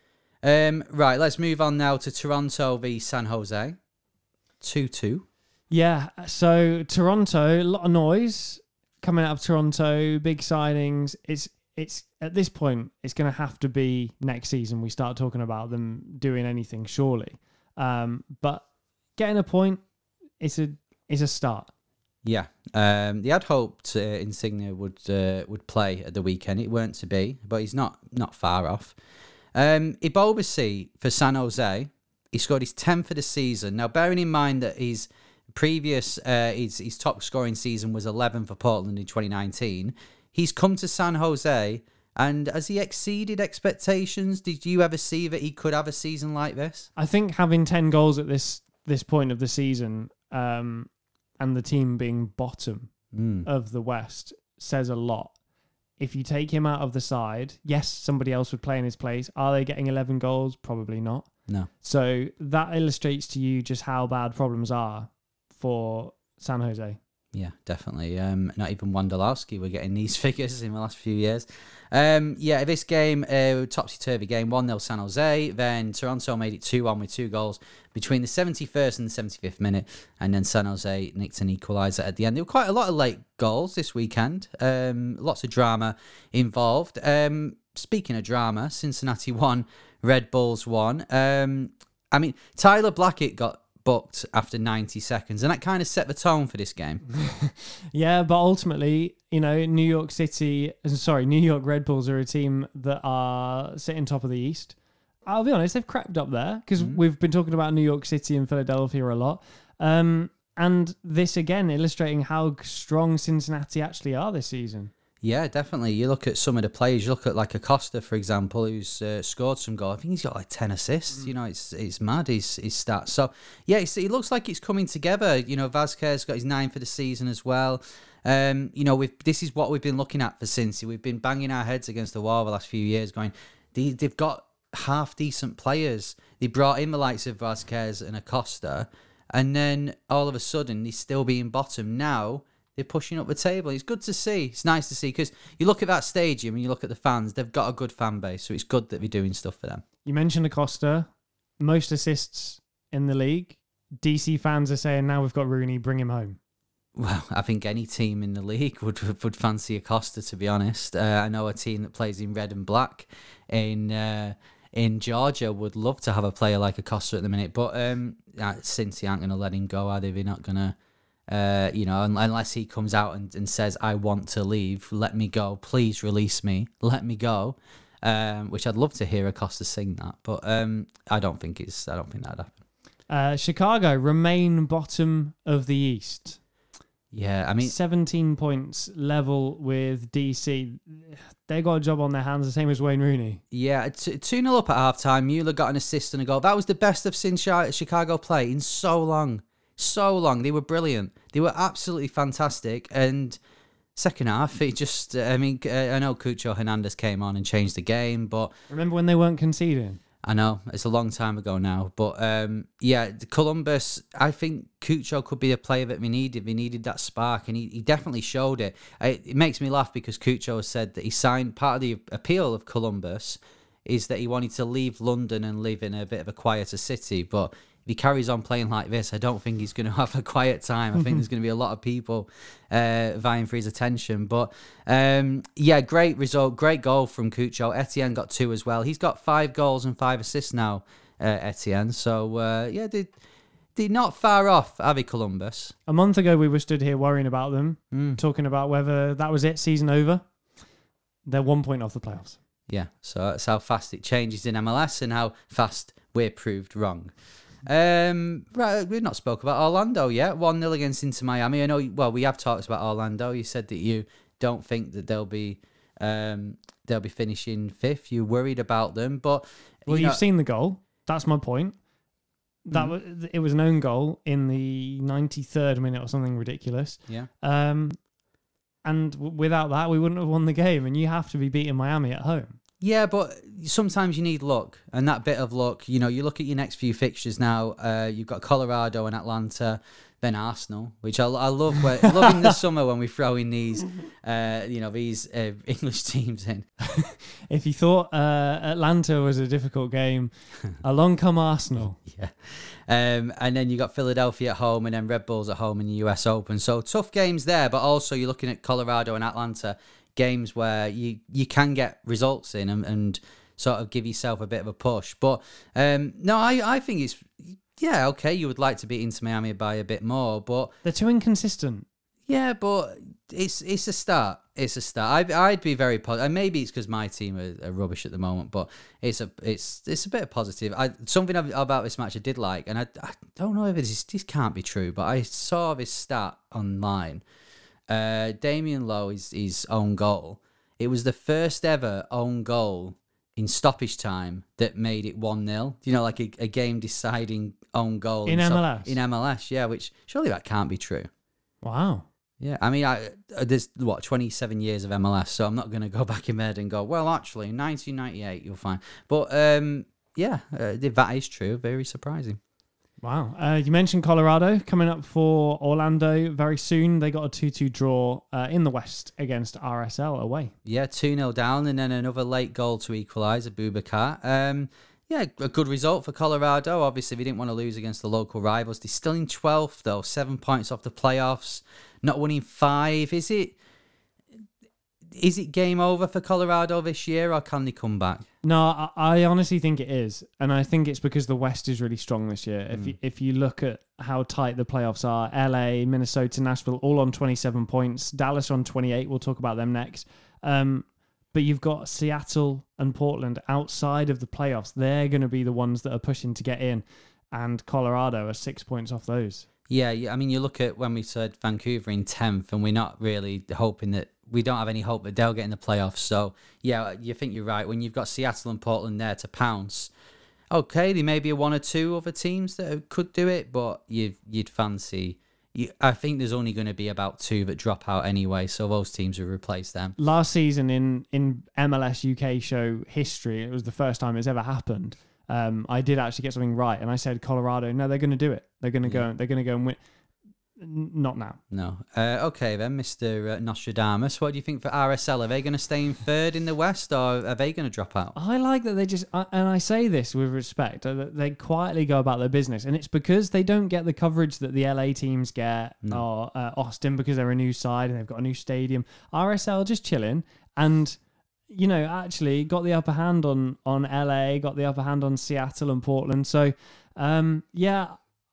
Um, right, let's move on now to Toronto v San Jose. two two. Yeah, so Toronto, a lot of noise coming out of Toronto, big signings. It's it's at this point, it's going to have to be next season we start talking about them doing anything, surely. Um, but getting a point, it's a it's a start. Yeah, um, they had hoped uh, Insigne would uh, would play at the weekend. It weren't to be, but he's not not far off. Um, Ibobasi for San Jose, he scored his tenth for the season. Now, bearing in mind that his previous uh, his his top scoring season was eleven for Portland in twenty nineteen, he's come to San Jose, and has he exceeded expectations? Did you ever see that he could have a season like this? I think having ten goals at this this point of the season. Um, and the team being bottom mm. of the West says a lot. If you take him out of the side, yes, somebody else would play in his place. Are they getting eleven goals? Probably not. No. So that illustrates to you just how bad problems are for San Jose. Yeah, definitely. Um, not even Wondolowski were getting these figures in the last few years. Um, yeah, this game, uh, topsy-turvy game, one nil San Jose. Then Toronto made it two one with two goals between the seventy-first and the seventy-fifth minute. And then San Jose nicked an equaliser at the end. There were quite a lot of late goals this weekend. Um, lots of drama involved. Um, speaking of drama, Cincinnati won, Red Bulls won. Um, I mean, Tyler Blackett got booked after ninety seconds, and that kind of set the tone for this game. Yeah, but ultimately, you know, New York City, sorry, New York Red Bulls are a team that are sitting top of the East. I'll be honest, they've crept up there because mm-hmm. we've been talking about New York City and Philadelphia a lot. Um, and this again illustrating how strong Cincinnati actually are this season. Yeah, definitely. You look at some of the players. You look at like Acosta, for example, who's uh, scored some goals. I think he's got like ten assists. Mm. You know, it's it's mad, his, his stats. So, yeah, it's, it looks like it's coming together. You know, Vazquez got his nine for the season as well. Um, you know, we've, this is what we've been looking at for Cincy. We've been banging our heads against the wall the last few years going, they, they've got half-decent players. They brought in the likes of Vazquez and Acosta, and then all of a sudden, they're still being bottom. Now, they're pushing up the table. It's good to see. It's nice to see because you look at that stadium and you look at the fans, they've got a good fan base. So it's good that they're doing stuff for them. You mentioned Acosta, most assists in the league. D C fans are saying now we've got Rooney, bring him home. Well, I think any team in the league would would fancy Acosta, to be honest. Uh, I know a team that plays in red and black in uh, in Georgia would love to have a player like Acosta at the minute. But um, Cincy aren't going to let him go, are they? They're not going to... Uh, you know, unless he comes out and, and says, I want to leave, let me go, please release me, let me go, um, which I'd love to hear Acosta sing that, but um, I don't think it's, I don't think that'd happen. Uh, Chicago remain bottom of the East. Yeah, I mean... seventeen points level with D C. They got a job on their hands, the same as Wayne Rooney. Yeah, two nil up at halftime. Mueller got an assist and a goal. That was the best I've seen Chicago play in so long. So long. They were brilliant. They were absolutely fantastic. And second half, it just, I mean, I know Cucho Hernandez came on and changed the game, but... Remember when they weren't conceding? I know. It's a long time ago now. But um, yeah, Columbus, I think Cucho could be a player that we needed. We needed that spark, and he, he definitely showed it. It, it makes me laugh because Cucho has said that he signed, part of the appeal of Columbus is that he wanted to leave London and live in a bit of a quieter city, but... if he carries on playing like this, I don't think he's going to have a quiet time. I think there's going to be a lot of people uh, vying for his attention. But um, yeah, great result, great goal from Cucho. Etienne got two as well. He's got five goals and five assists now, uh, Etienne. So uh, yeah, they, they're not far off, are they, Columbus? A month ago, we were stood here worrying about them, mm. talking about whether that was it, season over. They're one point off the playoffs. Yeah, so that's how fast it changes in M L S and how fast we're proved wrong. Um, right, we've not spoke about Orlando yet. one nil against Inter Miami. I know, well, we have talked about Orlando. You said that you don't think that they'll be um, they'll be finishing fifth. You're worried about them, but... Well, you you've know, seen the goal. That's my point. That mm. was, it was an own goal in the ninety-third minute or something ridiculous. Yeah. Um, and w- without that, we wouldn't have won the game, and you have to be beating Miami at home. Yeah, but sometimes you need luck, and that bit of luck, you know, you look at your next few fixtures now, uh, you've got Colorado and Atlanta, then Arsenal, which I, I love. Where, I love in the summer when we throw in these, uh, you know, these uh, English teams in. If you thought uh, Atlanta was a difficult game, along come Arsenal. Yeah. Um, and then you got Philadelphia at home and then Red Bulls at home in the U S Open. So tough games there, but also you're looking at Colorado and Atlanta, games where you, you can get results in and, and sort of give yourself a bit of a push. But um, no, I, I think it's, yeah, okay, you would like to beat Inter Miami by a bit more, but... They're too inconsistent. Yeah, but it's it's a start. It's a start. I, I'd be very positive. Maybe it's because my team are, are rubbish at the moment, but it's a it's it's a bit of positive. I something about this match I did like, and I, I don't know if this this can't be true, but I saw this stat online. Uh, Damian Lowe is his own goal. It was the first ever own goal in stoppage time that made it one nil. You know, like a, a game deciding own goal in, in M L S. In M L S, yeah. Which surely that can't be true. Wow. Yeah, I mean, I, there's, what, twenty-seven years of M L S, so I'm not going to go back in my head and go, well, actually, in nineteen ninety-eight, you'll find. But, um, yeah, uh, that is true. Very surprising. Wow. Uh, you mentioned Colorado coming up for Orlando very soon. They got a two two draw uh, in the West against R S L away. Yeah, two nil down, and then another late goal to equalise, Abubakar. Um, yeah, a good result for Colorado. Obviously, we didn't want to lose against the local rivals. They're still in twelfth, though, seven points off the playoffs. Not winning five. Is it is it game over for Colorado this year, or can they come back? No, I, I honestly think it is, and I think it's because the West is really strong this year. Mm. If you, if you look at how tight the playoffs are, L A, Minnesota, Nashville, all on twenty-seven points. Dallas on twenty-eight. We'll talk about them next. Um, but you've got Seattle and Portland outside of the playoffs. They're going to be the ones that are pushing to get in, and Colorado are six points off those. Yeah, I mean, you look at when we said Vancouver in tenth, and we're not really hoping that, we don't have any hope that they'll get in the playoffs. So, yeah, you think you're right. When you've got Seattle and Portland there to pounce, okay, there may be one or two other teams that could do it, but you'd, you'd fancy... You, I think there's only going to be about two that drop out anyway, so those teams will replace them. Last season in, in M L S U K show history, it was the first time it's ever happened. Um, I did actually get something right, and I said Colorado. No, they're going to do it. They're going to go. Yeah. They're going to go and win. Not now. No. Uh, okay then, Mister Uh, Nostradamus. What do you think for R S L? Are they going to stay in third in the West, or are they going to drop out? I like that they just, and I say this with respect, that they quietly go about their business, and it's because they don't get the coverage that the L A teams get, no. or uh, Austin because they're a new side and they've got a new stadium. R S L just chilling and. You know, actually got the upper hand on, on L A, got the upper hand on Seattle and Portland. So, um, yeah,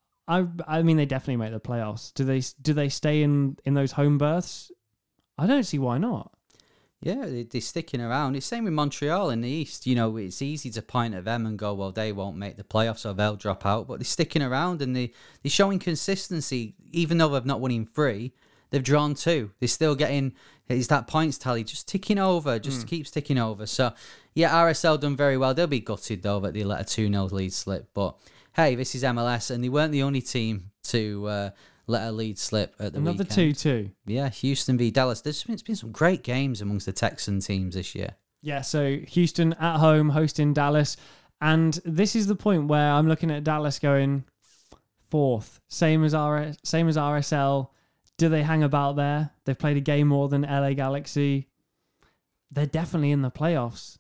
I I mean, they definitely make the playoffs. Do they do they stay in, in those home berths? I don't see why not. Yeah, they, they're sticking around. It's the same with Montreal in the East. You know, it's easy to point at them and go, well, they won't make the playoffs or they'll drop out. But they're sticking around and they, they're showing consistency. Even though they've not won in three, they've drawn two. They're still getting... Is that points tally just ticking over, just mm. keeps ticking over. So, yeah, R S L done very well. They'll be gutted, though, that they let a two nil lead slip. But, hey, this is M L S, and they weren't the only team to uh, let a lead slip at the Another weekend. two two. Yeah, Houston v Dallas. There's been, it's been some great games amongst the Texan teams this year. Yeah, so Houston at home, hosting Dallas. And this is the point where I'm looking at Dallas going fourth. Same as R S, same as R S L. Do they hang about there? They've played a game more than L A Galaxy. They're definitely in the playoffs.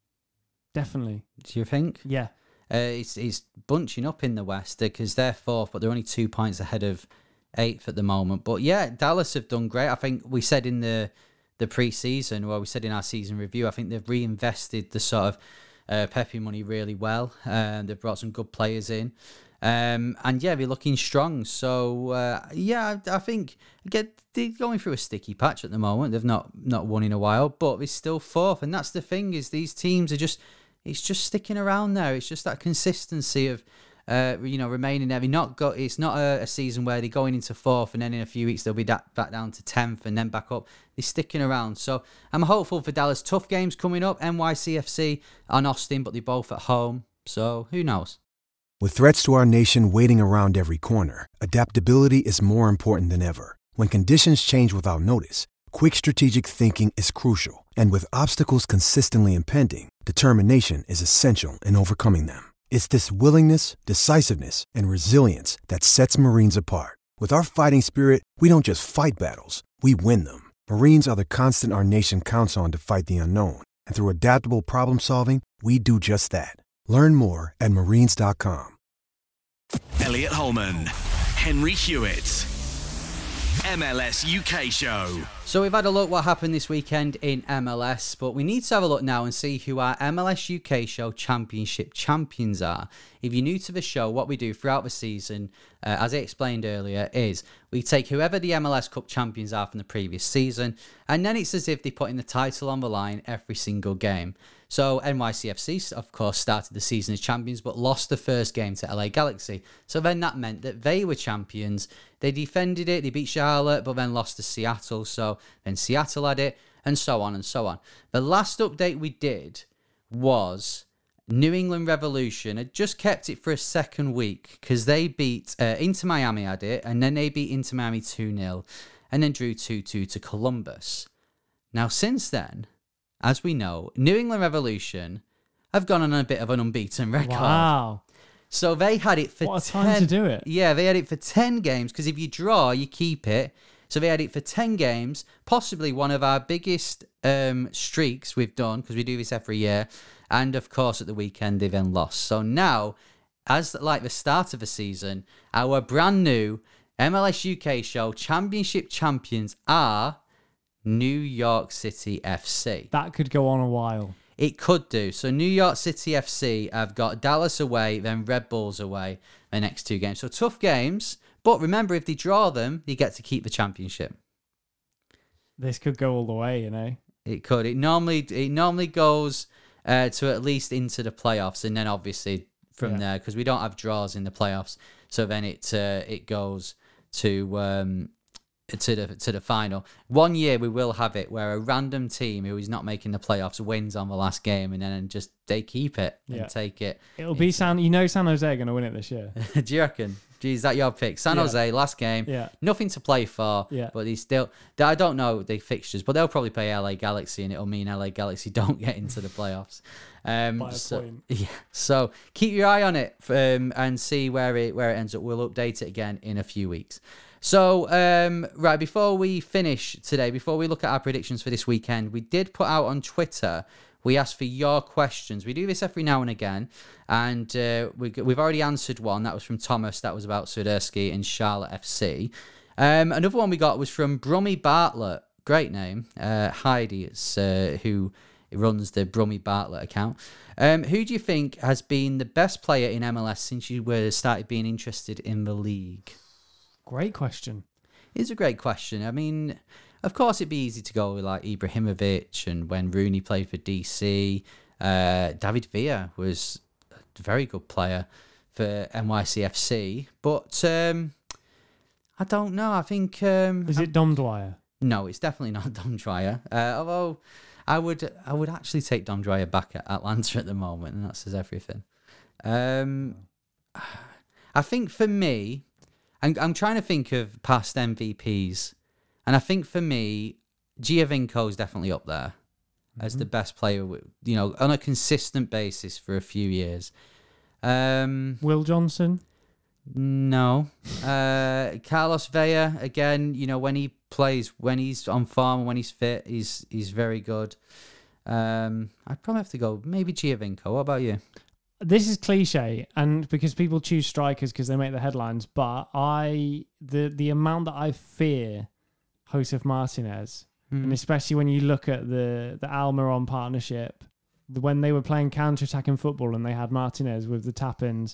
Definitely. Do you think? Yeah. Uh, it's it's bunching up in the West because they're fourth, but they're only two points ahead of eighth at the moment. But yeah, Dallas have done great. I think we said in the the pre-season, well, we said in our season review, I think they've reinvested the sort of uh, Pepe money really well. Uh, they've brought some good players in. Um, and yeah, they're looking strong. So uh, yeah, I, I think again, they're going through a sticky patch at the moment. They've not not won in a while, but they're still fourth. And that's the thing, is these teams are just it's just sticking around there. It's just that consistency of uh, you know remaining there. They're not got. It's not a, a season where they're going into fourth and then in a few weeks they'll be da- back down to tenth and then back up. They're sticking around. So I'm hopeful for Dallas. Tough games coming up. N Y C F C and Austin, but they're both at home. So who knows? With threats to our nation waiting around every corner, adaptability is more important than ever. When conditions change without notice, quick strategic thinking is crucial. And with obstacles consistently impending, determination is essential in overcoming them. It's this willingness, decisiveness, and resilience that sets Marines apart. With our fighting spirit, we don't just fight battles, we win them. Marines are the constant our nation counts on to fight the unknown. And through adaptable problem solving, we do just that. Learn more at marines dot com. Elliot Holman, Henry Hewitt, M L S U K Show. So we've had a look what happened this weekend in M L S, but we need to have a look now and see who our M L S U K Show Championship champions are. If you're new to the show, what we do throughout the season, uh, as I explained earlier, is we take whoever the M L S Cup champions are from the previous season, and then it's as if they're putting the title on the line every single game. So N Y C F C, of course, started the season as champions, but lost the first game to L A Galaxy. So then that meant that they were champions. They defended it, they beat Charlotte, but then lost to Seattle. So then Seattle had it, and so on and so on. The last update we did was New England Revolution had just kept it for a second week because they beat uh, Inter Miami had it, and then they beat Inter Miami two nil, and then drew two two to Columbus. Now, since then, as we know, New England Revolution have gone on a bit of an unbeaten record. Wow. So they had it for What a ten, time to do it. Yeah, they had it for ten games, because if you draw, you keep it. So they had it for ten games, possibly one of our biggest um, streaks we've done, because we do this every year. And of course, at the weekend, they then lost. So now, as like the start of the season, our brand new M L S U K Show Championship champions are New York City F C. That could go on a while. It could do. So New York City F C have got Dallas away, then Red Bulls away, the next two games. So tough games, but remember, if they draw them, you get to keep the championship. This could go all the way, you know. It could. It normally it normally goes uh, to at least into the playoffs, and then obviously from Yeah. there, because we don't have draws in the playoffs. So then it uh, it goes to um, to the to the final. One year we will have it where a random team who is not making the playoffs wins on the last game, and then just they keep it and Yeah. take it. It'll be San. You know, San Jose are going to win it this year. Do you reckon? Gee, is that your pick? San Yeah. Jose, last game. Yeah. Nothing to play for. Yeah. But he's still. I don't know the fixtures, but they'll probably play L A Galaxy, and it'll mean L A Galaxy don't get into the playoffs. Um, By a so, point. Yeah. So keep your eye on it um, and see where it where it ends up. We'll update it again in a few weeks. So, um, right, before we finish today, before we look at our predictions for this weekend, we did put out on Twitter, we asked for your questions. We do this every now and again, and uh, we, we've already answered one. That was from Thomas. That was about Sudersky and Charlotte F C. Um, another one we got was from Brummy Bartlett. Great name. Uh, Heidi, it's, uh, who runs the Brummy Bartlett account. Um, who do you think has been the best player in M L S since you were started being interested in the league? Great question. It's a great question. I mean, of course, it'd be easy to go with like Ibrahimovic, and when Rooney played for D C, uh, David Villa was a very good player for N Y C F C. But um, I don't know. I think um, Is it Dom Dwyer? no, it's definitely not Dom Dwyer. Uh, although I would, I would actually take Dom Dwyer back at Atlanta at the moment, and that says everything. Um, I think for me. I'm, I'm trying to think of past M V Ps, and I think for me, Giovinco is definitely up there mm-hmm. as the best player, you know, on a consistent basis for a few years. Um, Will Johnson? No. Uh, Carlos Vela, again, you know, when he plays, when he's on form, when he's fit, he's he's very good. Um, I'd probably have to go maybe Giovinco. What about you? This is cliche, and because people choose strikers because they make the headlines, but I the the amount that I fear Josef Martinez, Mm. and especially when you look at the the Almiron partnership, the- when they were playing counter-attacking football and they had Martinez with the tap-ins,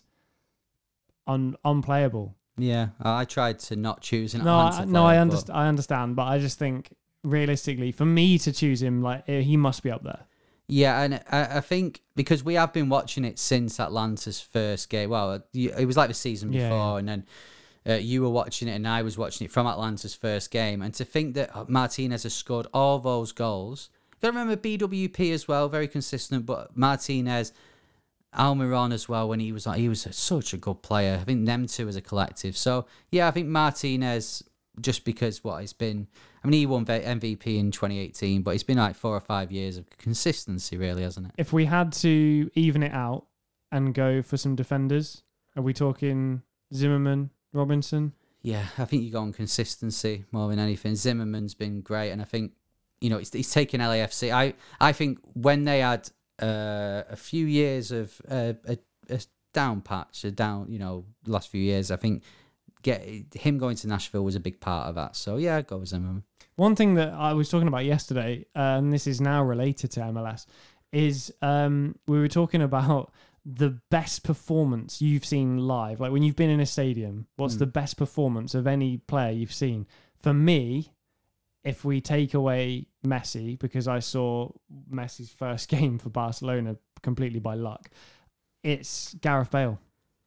un, unplayable. Yeah, I tried to not choose an No, Atlanta I, no, player, I but- understand. I understand, but I just think realistically, for me to choose him, like eh, he must be up there. Yeah, and I, I think because we have been watching it since Atlanta's first game. Well, it was like the season before, Yeah. and then uh, you were watching it, and I was watching it from Atlanta's first game. And to think that Martinez has scored all those goals. You got to remember B W P as well, very consistent. But Martinez, Almiron as well, when he was like, he was such a good player. I think them two as a collective. So yeah, I think Martinez, just because what he's been. I mean, he won M V P in twenty eighteen, but it's been like four or five years of consistency, really, hasn't it? If we had to even it out and go for some defenders, are we talking Zimmerman, Robinson? Yeah, I think you go on consistency more than anything. Zimmerman's been great, and I think, you know, he's, he's taken L A F C. I, I think when they had uh, a few years of uh, a, a down patch, a down, you know, last few years, I think get him going to Nashville was a big part of that. So yeah, I'd go with Zimmerman. One thing that I was talking about yesterday, uh, and this is now related to M L S, is um, we were talking about the best performance you've seen live. Like when you've been in a stadium, what's mm. the best performance of any player you've seen? For me, if we take away Messi, because I saw Messi's first game for Barcelona completely by luck, it's Gareth Bale.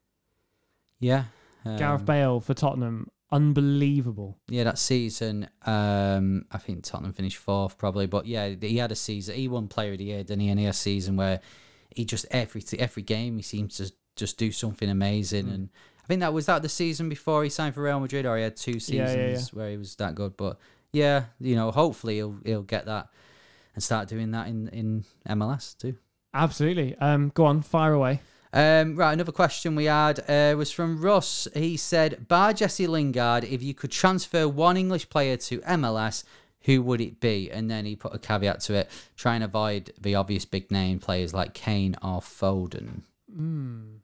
Yeah. Um, Gareth Bale for Tottenham. Unbelievable. Yeah, that season, um, I think Tottenham finished fourth probably, but yeah, he had a season. He won Player of the Year, didn't he? And he had a season where he just every every game he seems to just do something amazing. Mm. And I think that was that the season before he signed for Real Madrid, or he had two seasons yeah, yeah, yeah. where he was that good. But yeah, you know, hopefully he'll he'll get that and start doing that in, in M L S too. Absolutely. Um, go on, fire away. Um, right, another question we had uh, was from Russ. He said, bar Jesse Lingard, if you could transfer one English player to M L S, who would it be? And then he put a caveat to it, try and avoid the obvious big name players like Kane or Foden. Mm.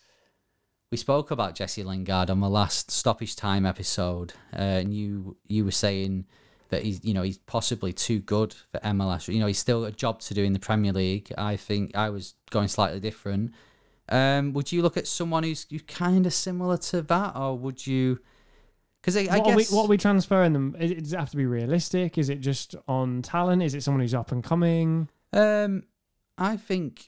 We spoke about Jesse Lingard on the last Stoppage Time episode, uh, and you you were saying that he's, you know, he's possibly too good for M L S. You know, he's still got a job to do in the Premier League. I think I was going slightly different. Um, would you look at someone who's, who's kind of similar to that, or would you? Because I, I what guess are we, what are we transferring them? Is, does it have to be realistic? Is it just on talent? Is it someone who's up and coming? Um, I think.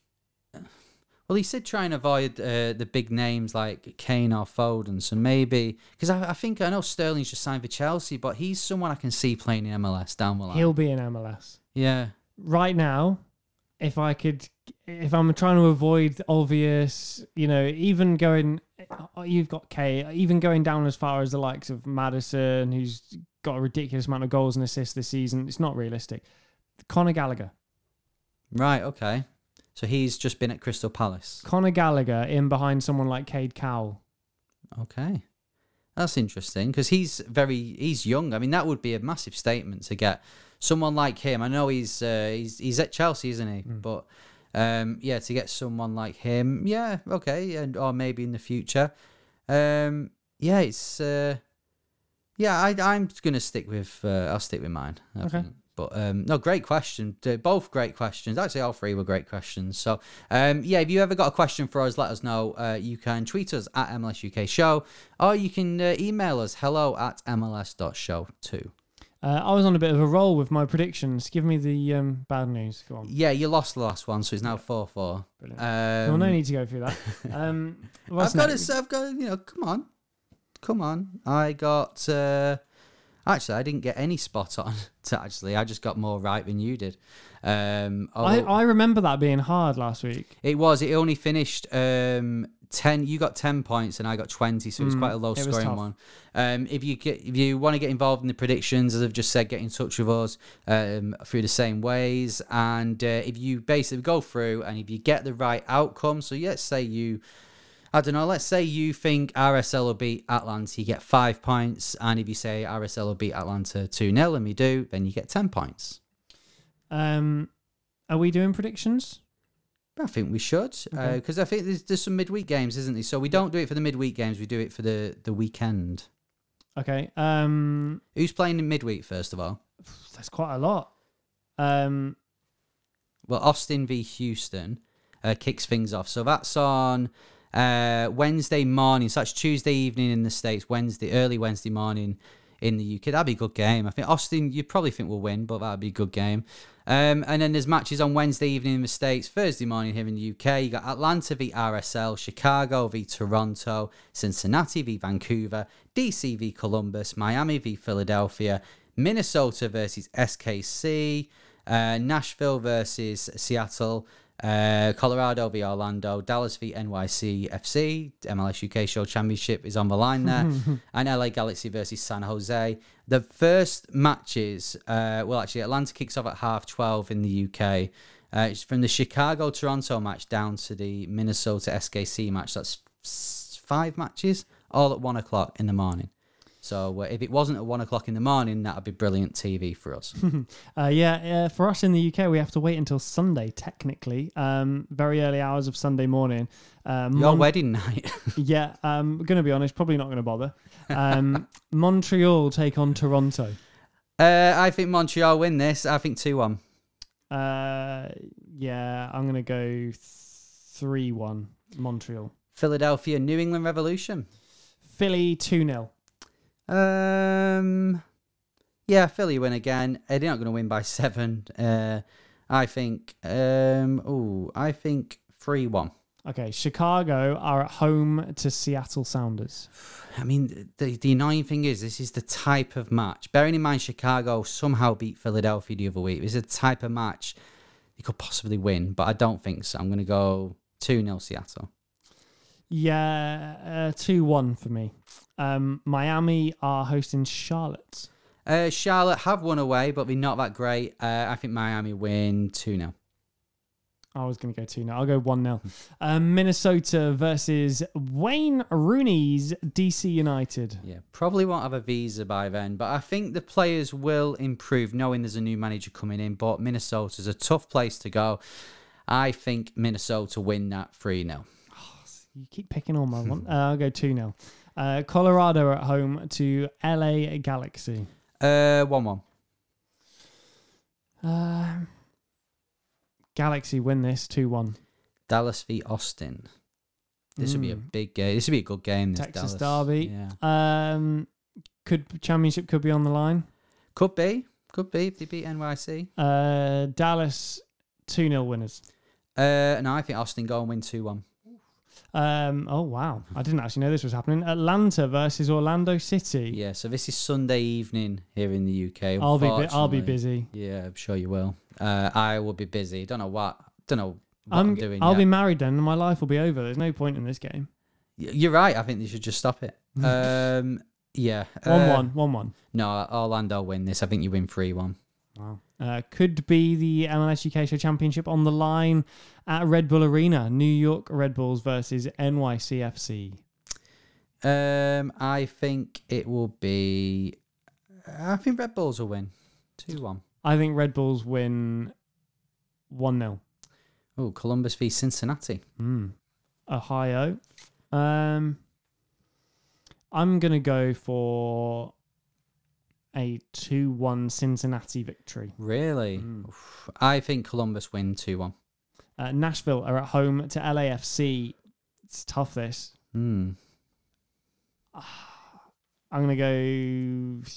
Well, he said try and avoid uh, the big names like Kane or Foden. So maybe because I, I think I know Sterling's just signed for Chelsea, but he's someone I can see playing in M L S down the line. He'll be in M L S. Yeah. Right now, if I could, if I'm trying to avoid the obvious, you know, even going, you've got K, even going down as far as the likes of Maddison, who's got a ridiculous amount of goals and assists this season. It's not realistic. Conor Gallagher. Right, okay. So he's just been at Crystal Palace. Conor Gallagher in behind someone like Cade Cowell. Okay. That's interesting because he's very, he's young. I mean, that would be a massive statement to get someone like him. I know he's uh, he's he's at Chelsea, isn't he? Mm. But um, yeah, to get someone like him, yeah, okay, and or maybe in the future, um, yeah, it's uh, yeah, I I'm gonna stick with uh, I'll stick with mine. I okay. think. But um, no, great question. Both great questions. Actually, all three were great questions. So, um, yeah, if you ever got a question for us, let us know. Uh, you can tweet us at M L S U K Show, or you can uh, email us hello at M L S dot show too. Uh, I was on a bit of a roll with my predictions. Give me the um, bad news. Go on. Yeah, you lost the last one, so it's now four four. Brilliant. Um, well, no need to go through that. Um, I've got to. I've got. You know, come on, come on. I got. Uh, Actually, I didn't get any spot on. To actually, I just got more right than you did. Um, I, I remember that being hard last week. It was. It only finished um, ten. You got ten points, and I got twenty. So it was mm, quite a low scoring one. Um, if you get, if you want to get involved in the predictions, as I've just said, get in touch with us um, through the same ways. And uh, if you basically go through, and if you get the right outcome, so let's say you. I don't know, let's say you think R S L will beat Atlanta, you get five points. And if you say R S L will beat Atlanta two nil, and we do, then you get ten points. Um, are we doing predictions? I think we should. Because okay. uh, I think there's, there's some midweek games, isn't there? So we don't do it for the midweek games, we do it for the, the weekend. Okay. Um, Who's playing in midweek, first of all? That's quite a lot. Um, well, Austin v Houston uh, kicks things off. So that's on... Uh, Wednesday morning, so that's Tuesday evening in the States, Wednesday, early Wednesday morning in the U K. That'd be a good game. I think Austin, you probably think will win, but that'd be a good game. Um, and then there's matches on Wednesday evening in the States, Thursday morning here in the U K. You got Atlanta v R S L, Chicago v Toronto, Cincinnati v Vancouver, D C v Columbus, Miami v Philadelphia, Minnesota versus S K C, uh, Nashville versus Seattle, Uh, Colorado v Orlando, Dallas v N Y C F C, M L S U K Show Championship is on the line there, and L A Galaxy versus San Jose. The first matches, uh, well, actually, Atlanta kicks off at half twelve in the U K. Uh, it's from the Chicago-Toronto match down to the Minnesota-S K C match. That's five matches, all at one o'clock in the morning. So uh, if it wasn't at one o'clock in the morning, that would be brilliant T V for us. uh, yeah, uh, for us in the U K, we have to wait until Sunday, technically. Um, very early hours of Sunday morning. Um, Your Mon- wedding night. yeah, I'm going to be honest, probably not going to bother. Um, Montreal take on Toronto. Uh, I think Montreal win this. I think two one. Uh, yeah, I'm going to go three one Montreal. Philadelphia, New England Revolution. Philly two nil. Um, yeah, Philly win again. Uh, they're not going to win by seven. Uh, I think. Um, oh, I think three one. Okay, Chicago are at home to Seattle Sounders. I mean, the the annoying thing is, this is the type of match. Bearing in mind, Chicago somehow beat Philadelphia the other week. This is the type of match they could possibly win, but I don't think so. I'm going to go two nil Seattle. Yeah, uh, two one for me. Um, Miami are hosting Charlotte. Uh, Charlotte have won away, but they're not that great. Uh, I think Miami win two nil. I was going to go two nil. I'll go one nil. Um, Minnesota versus Wayne Rooney's D C United. Yeah, probably won't have a visa by then, but I think the players will improve knowing there's a new manager coming in, but Minnesota's a tough place to go. I think Minnesota win that three nil. You keep picking on my one. Uh, I'll go two nil. Uh, Colorado are at home to L A Galaxy. Uh, one one. Uh, Galaxy win this two one. Dallas v Austin. This would be a big game. This would be a good game. This Texas Dallas. derby. Yeah. Um, could championship could be on the line. Could be. Could be if they beat N Y C. Uh, Dallas two nil winners. Uh, no, I think Austin go and win two one. Um, oh, wow. I didn't actually know this was happening. Atlanta versus Orlando City. Yeah, so this is Sunday evening here in the U K. I'll be bu- I'll be unfortunately. busy. Yeah, I'm sure you will. Uh, I will be busy. Don't know what. Don't know what I'm, I'm, doing. I'll yet. be married then, and my life will be over. There's no point in this game. Y- You're right. I think they should just stop it. Um, yeah. One uh, one, one one. No, Orlando win this. I think you win three one. Wow. Uh, could be the M L S U K Show Championship on the line at Red Bull Arena. New York Red Bulls versus N Y C F C. Um, I think it will be. I think Red Bulls will win two one. I think Red Bulls win one nil. Oh, Columbus v Cincinnati. Mm. Ohio. Um, I'm going to go for a two one Cincinnati victory. Really? Mm. Oof. I think Columbus win two one. Uh, Nashville are at home to L A F C. It's tough, this. Hmm. I'm going to go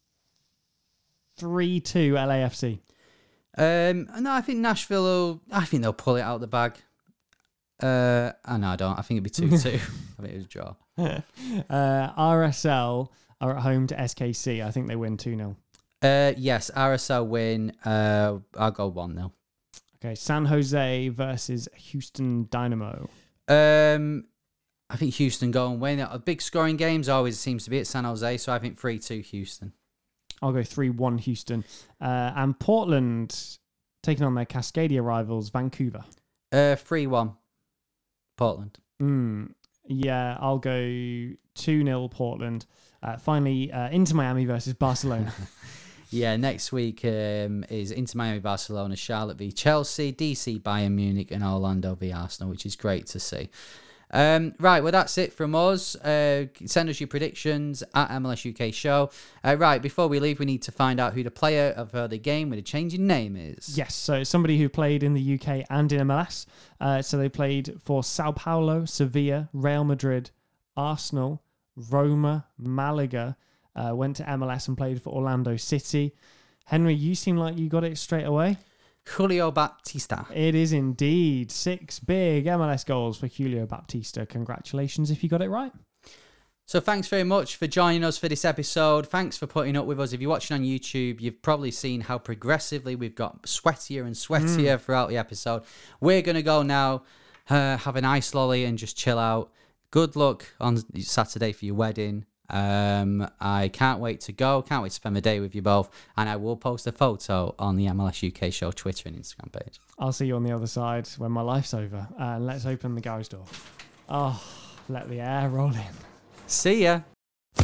three two L A F C. Um, no, I think Nashville will. I think they'll pull it out of the bag. Uh, oh, no, I don't. I think it'd be two two. I think it was a draw. uh, R S L are at home to S K C. I think they win two nil. Uh, yes, R S L win. Uh, I'll go one nil. Okay, San Jose versus Houston Dynamo. Um, I think Houston go and win. Uh, Big scoring games always seems to be at San Jose, so I think three two Houston. I'll go three one Houston. Uh, and Portland taking on their Cascadia rivals, Vancouver. Uh, three one Portland. Mm, yeah, I'll go two nil Portland. Uh, finally, uh, Inter Miami versus Barcelona. Yeah, next week um, is Inter Miami, Barcelona, Charlotte v Chelsea, D C, Bayern Munich, and Orlando v Arsenal, which is great to see. Um, right, well, that's it from us. Uh, send us your predictions at M L S U K Show. Uh, right, before we leave, we need to find out who the player of uh, the game with a changing name is. Yes, so it's somebody who played in the U K and in M L S. Uh, so they played for Sao Paulo, Sevilla, Real Madrid, Arsenal, Roma, Malaga, uh, went to M L S and played for Orlando City. Henry, you seem like you got it straight away. Julio Baptista. It is indeed. Six big M L S goals for Julio Baptista. Congratulations if you got it right. So thanks very much for joining us for this episode. Thanks for putting up with us. If you're watching on YouTube, you've probably seen how progressively we've got sweatier and sweatier mm. throughout the episode. We're going to go now, uh, have an ice lolly and just chill out. Good luck on Saturday for your wedding. Um, I can't wait to go. Can't wait to spend the day with you both. And I will post a photo on the M L S U K Show Twitter and Instagram page. I'll see you on the other side when my life's over. Uh, let's open the garage door. Oh, let the air roll in. See ya.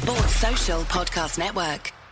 Sports Social Podcast Network.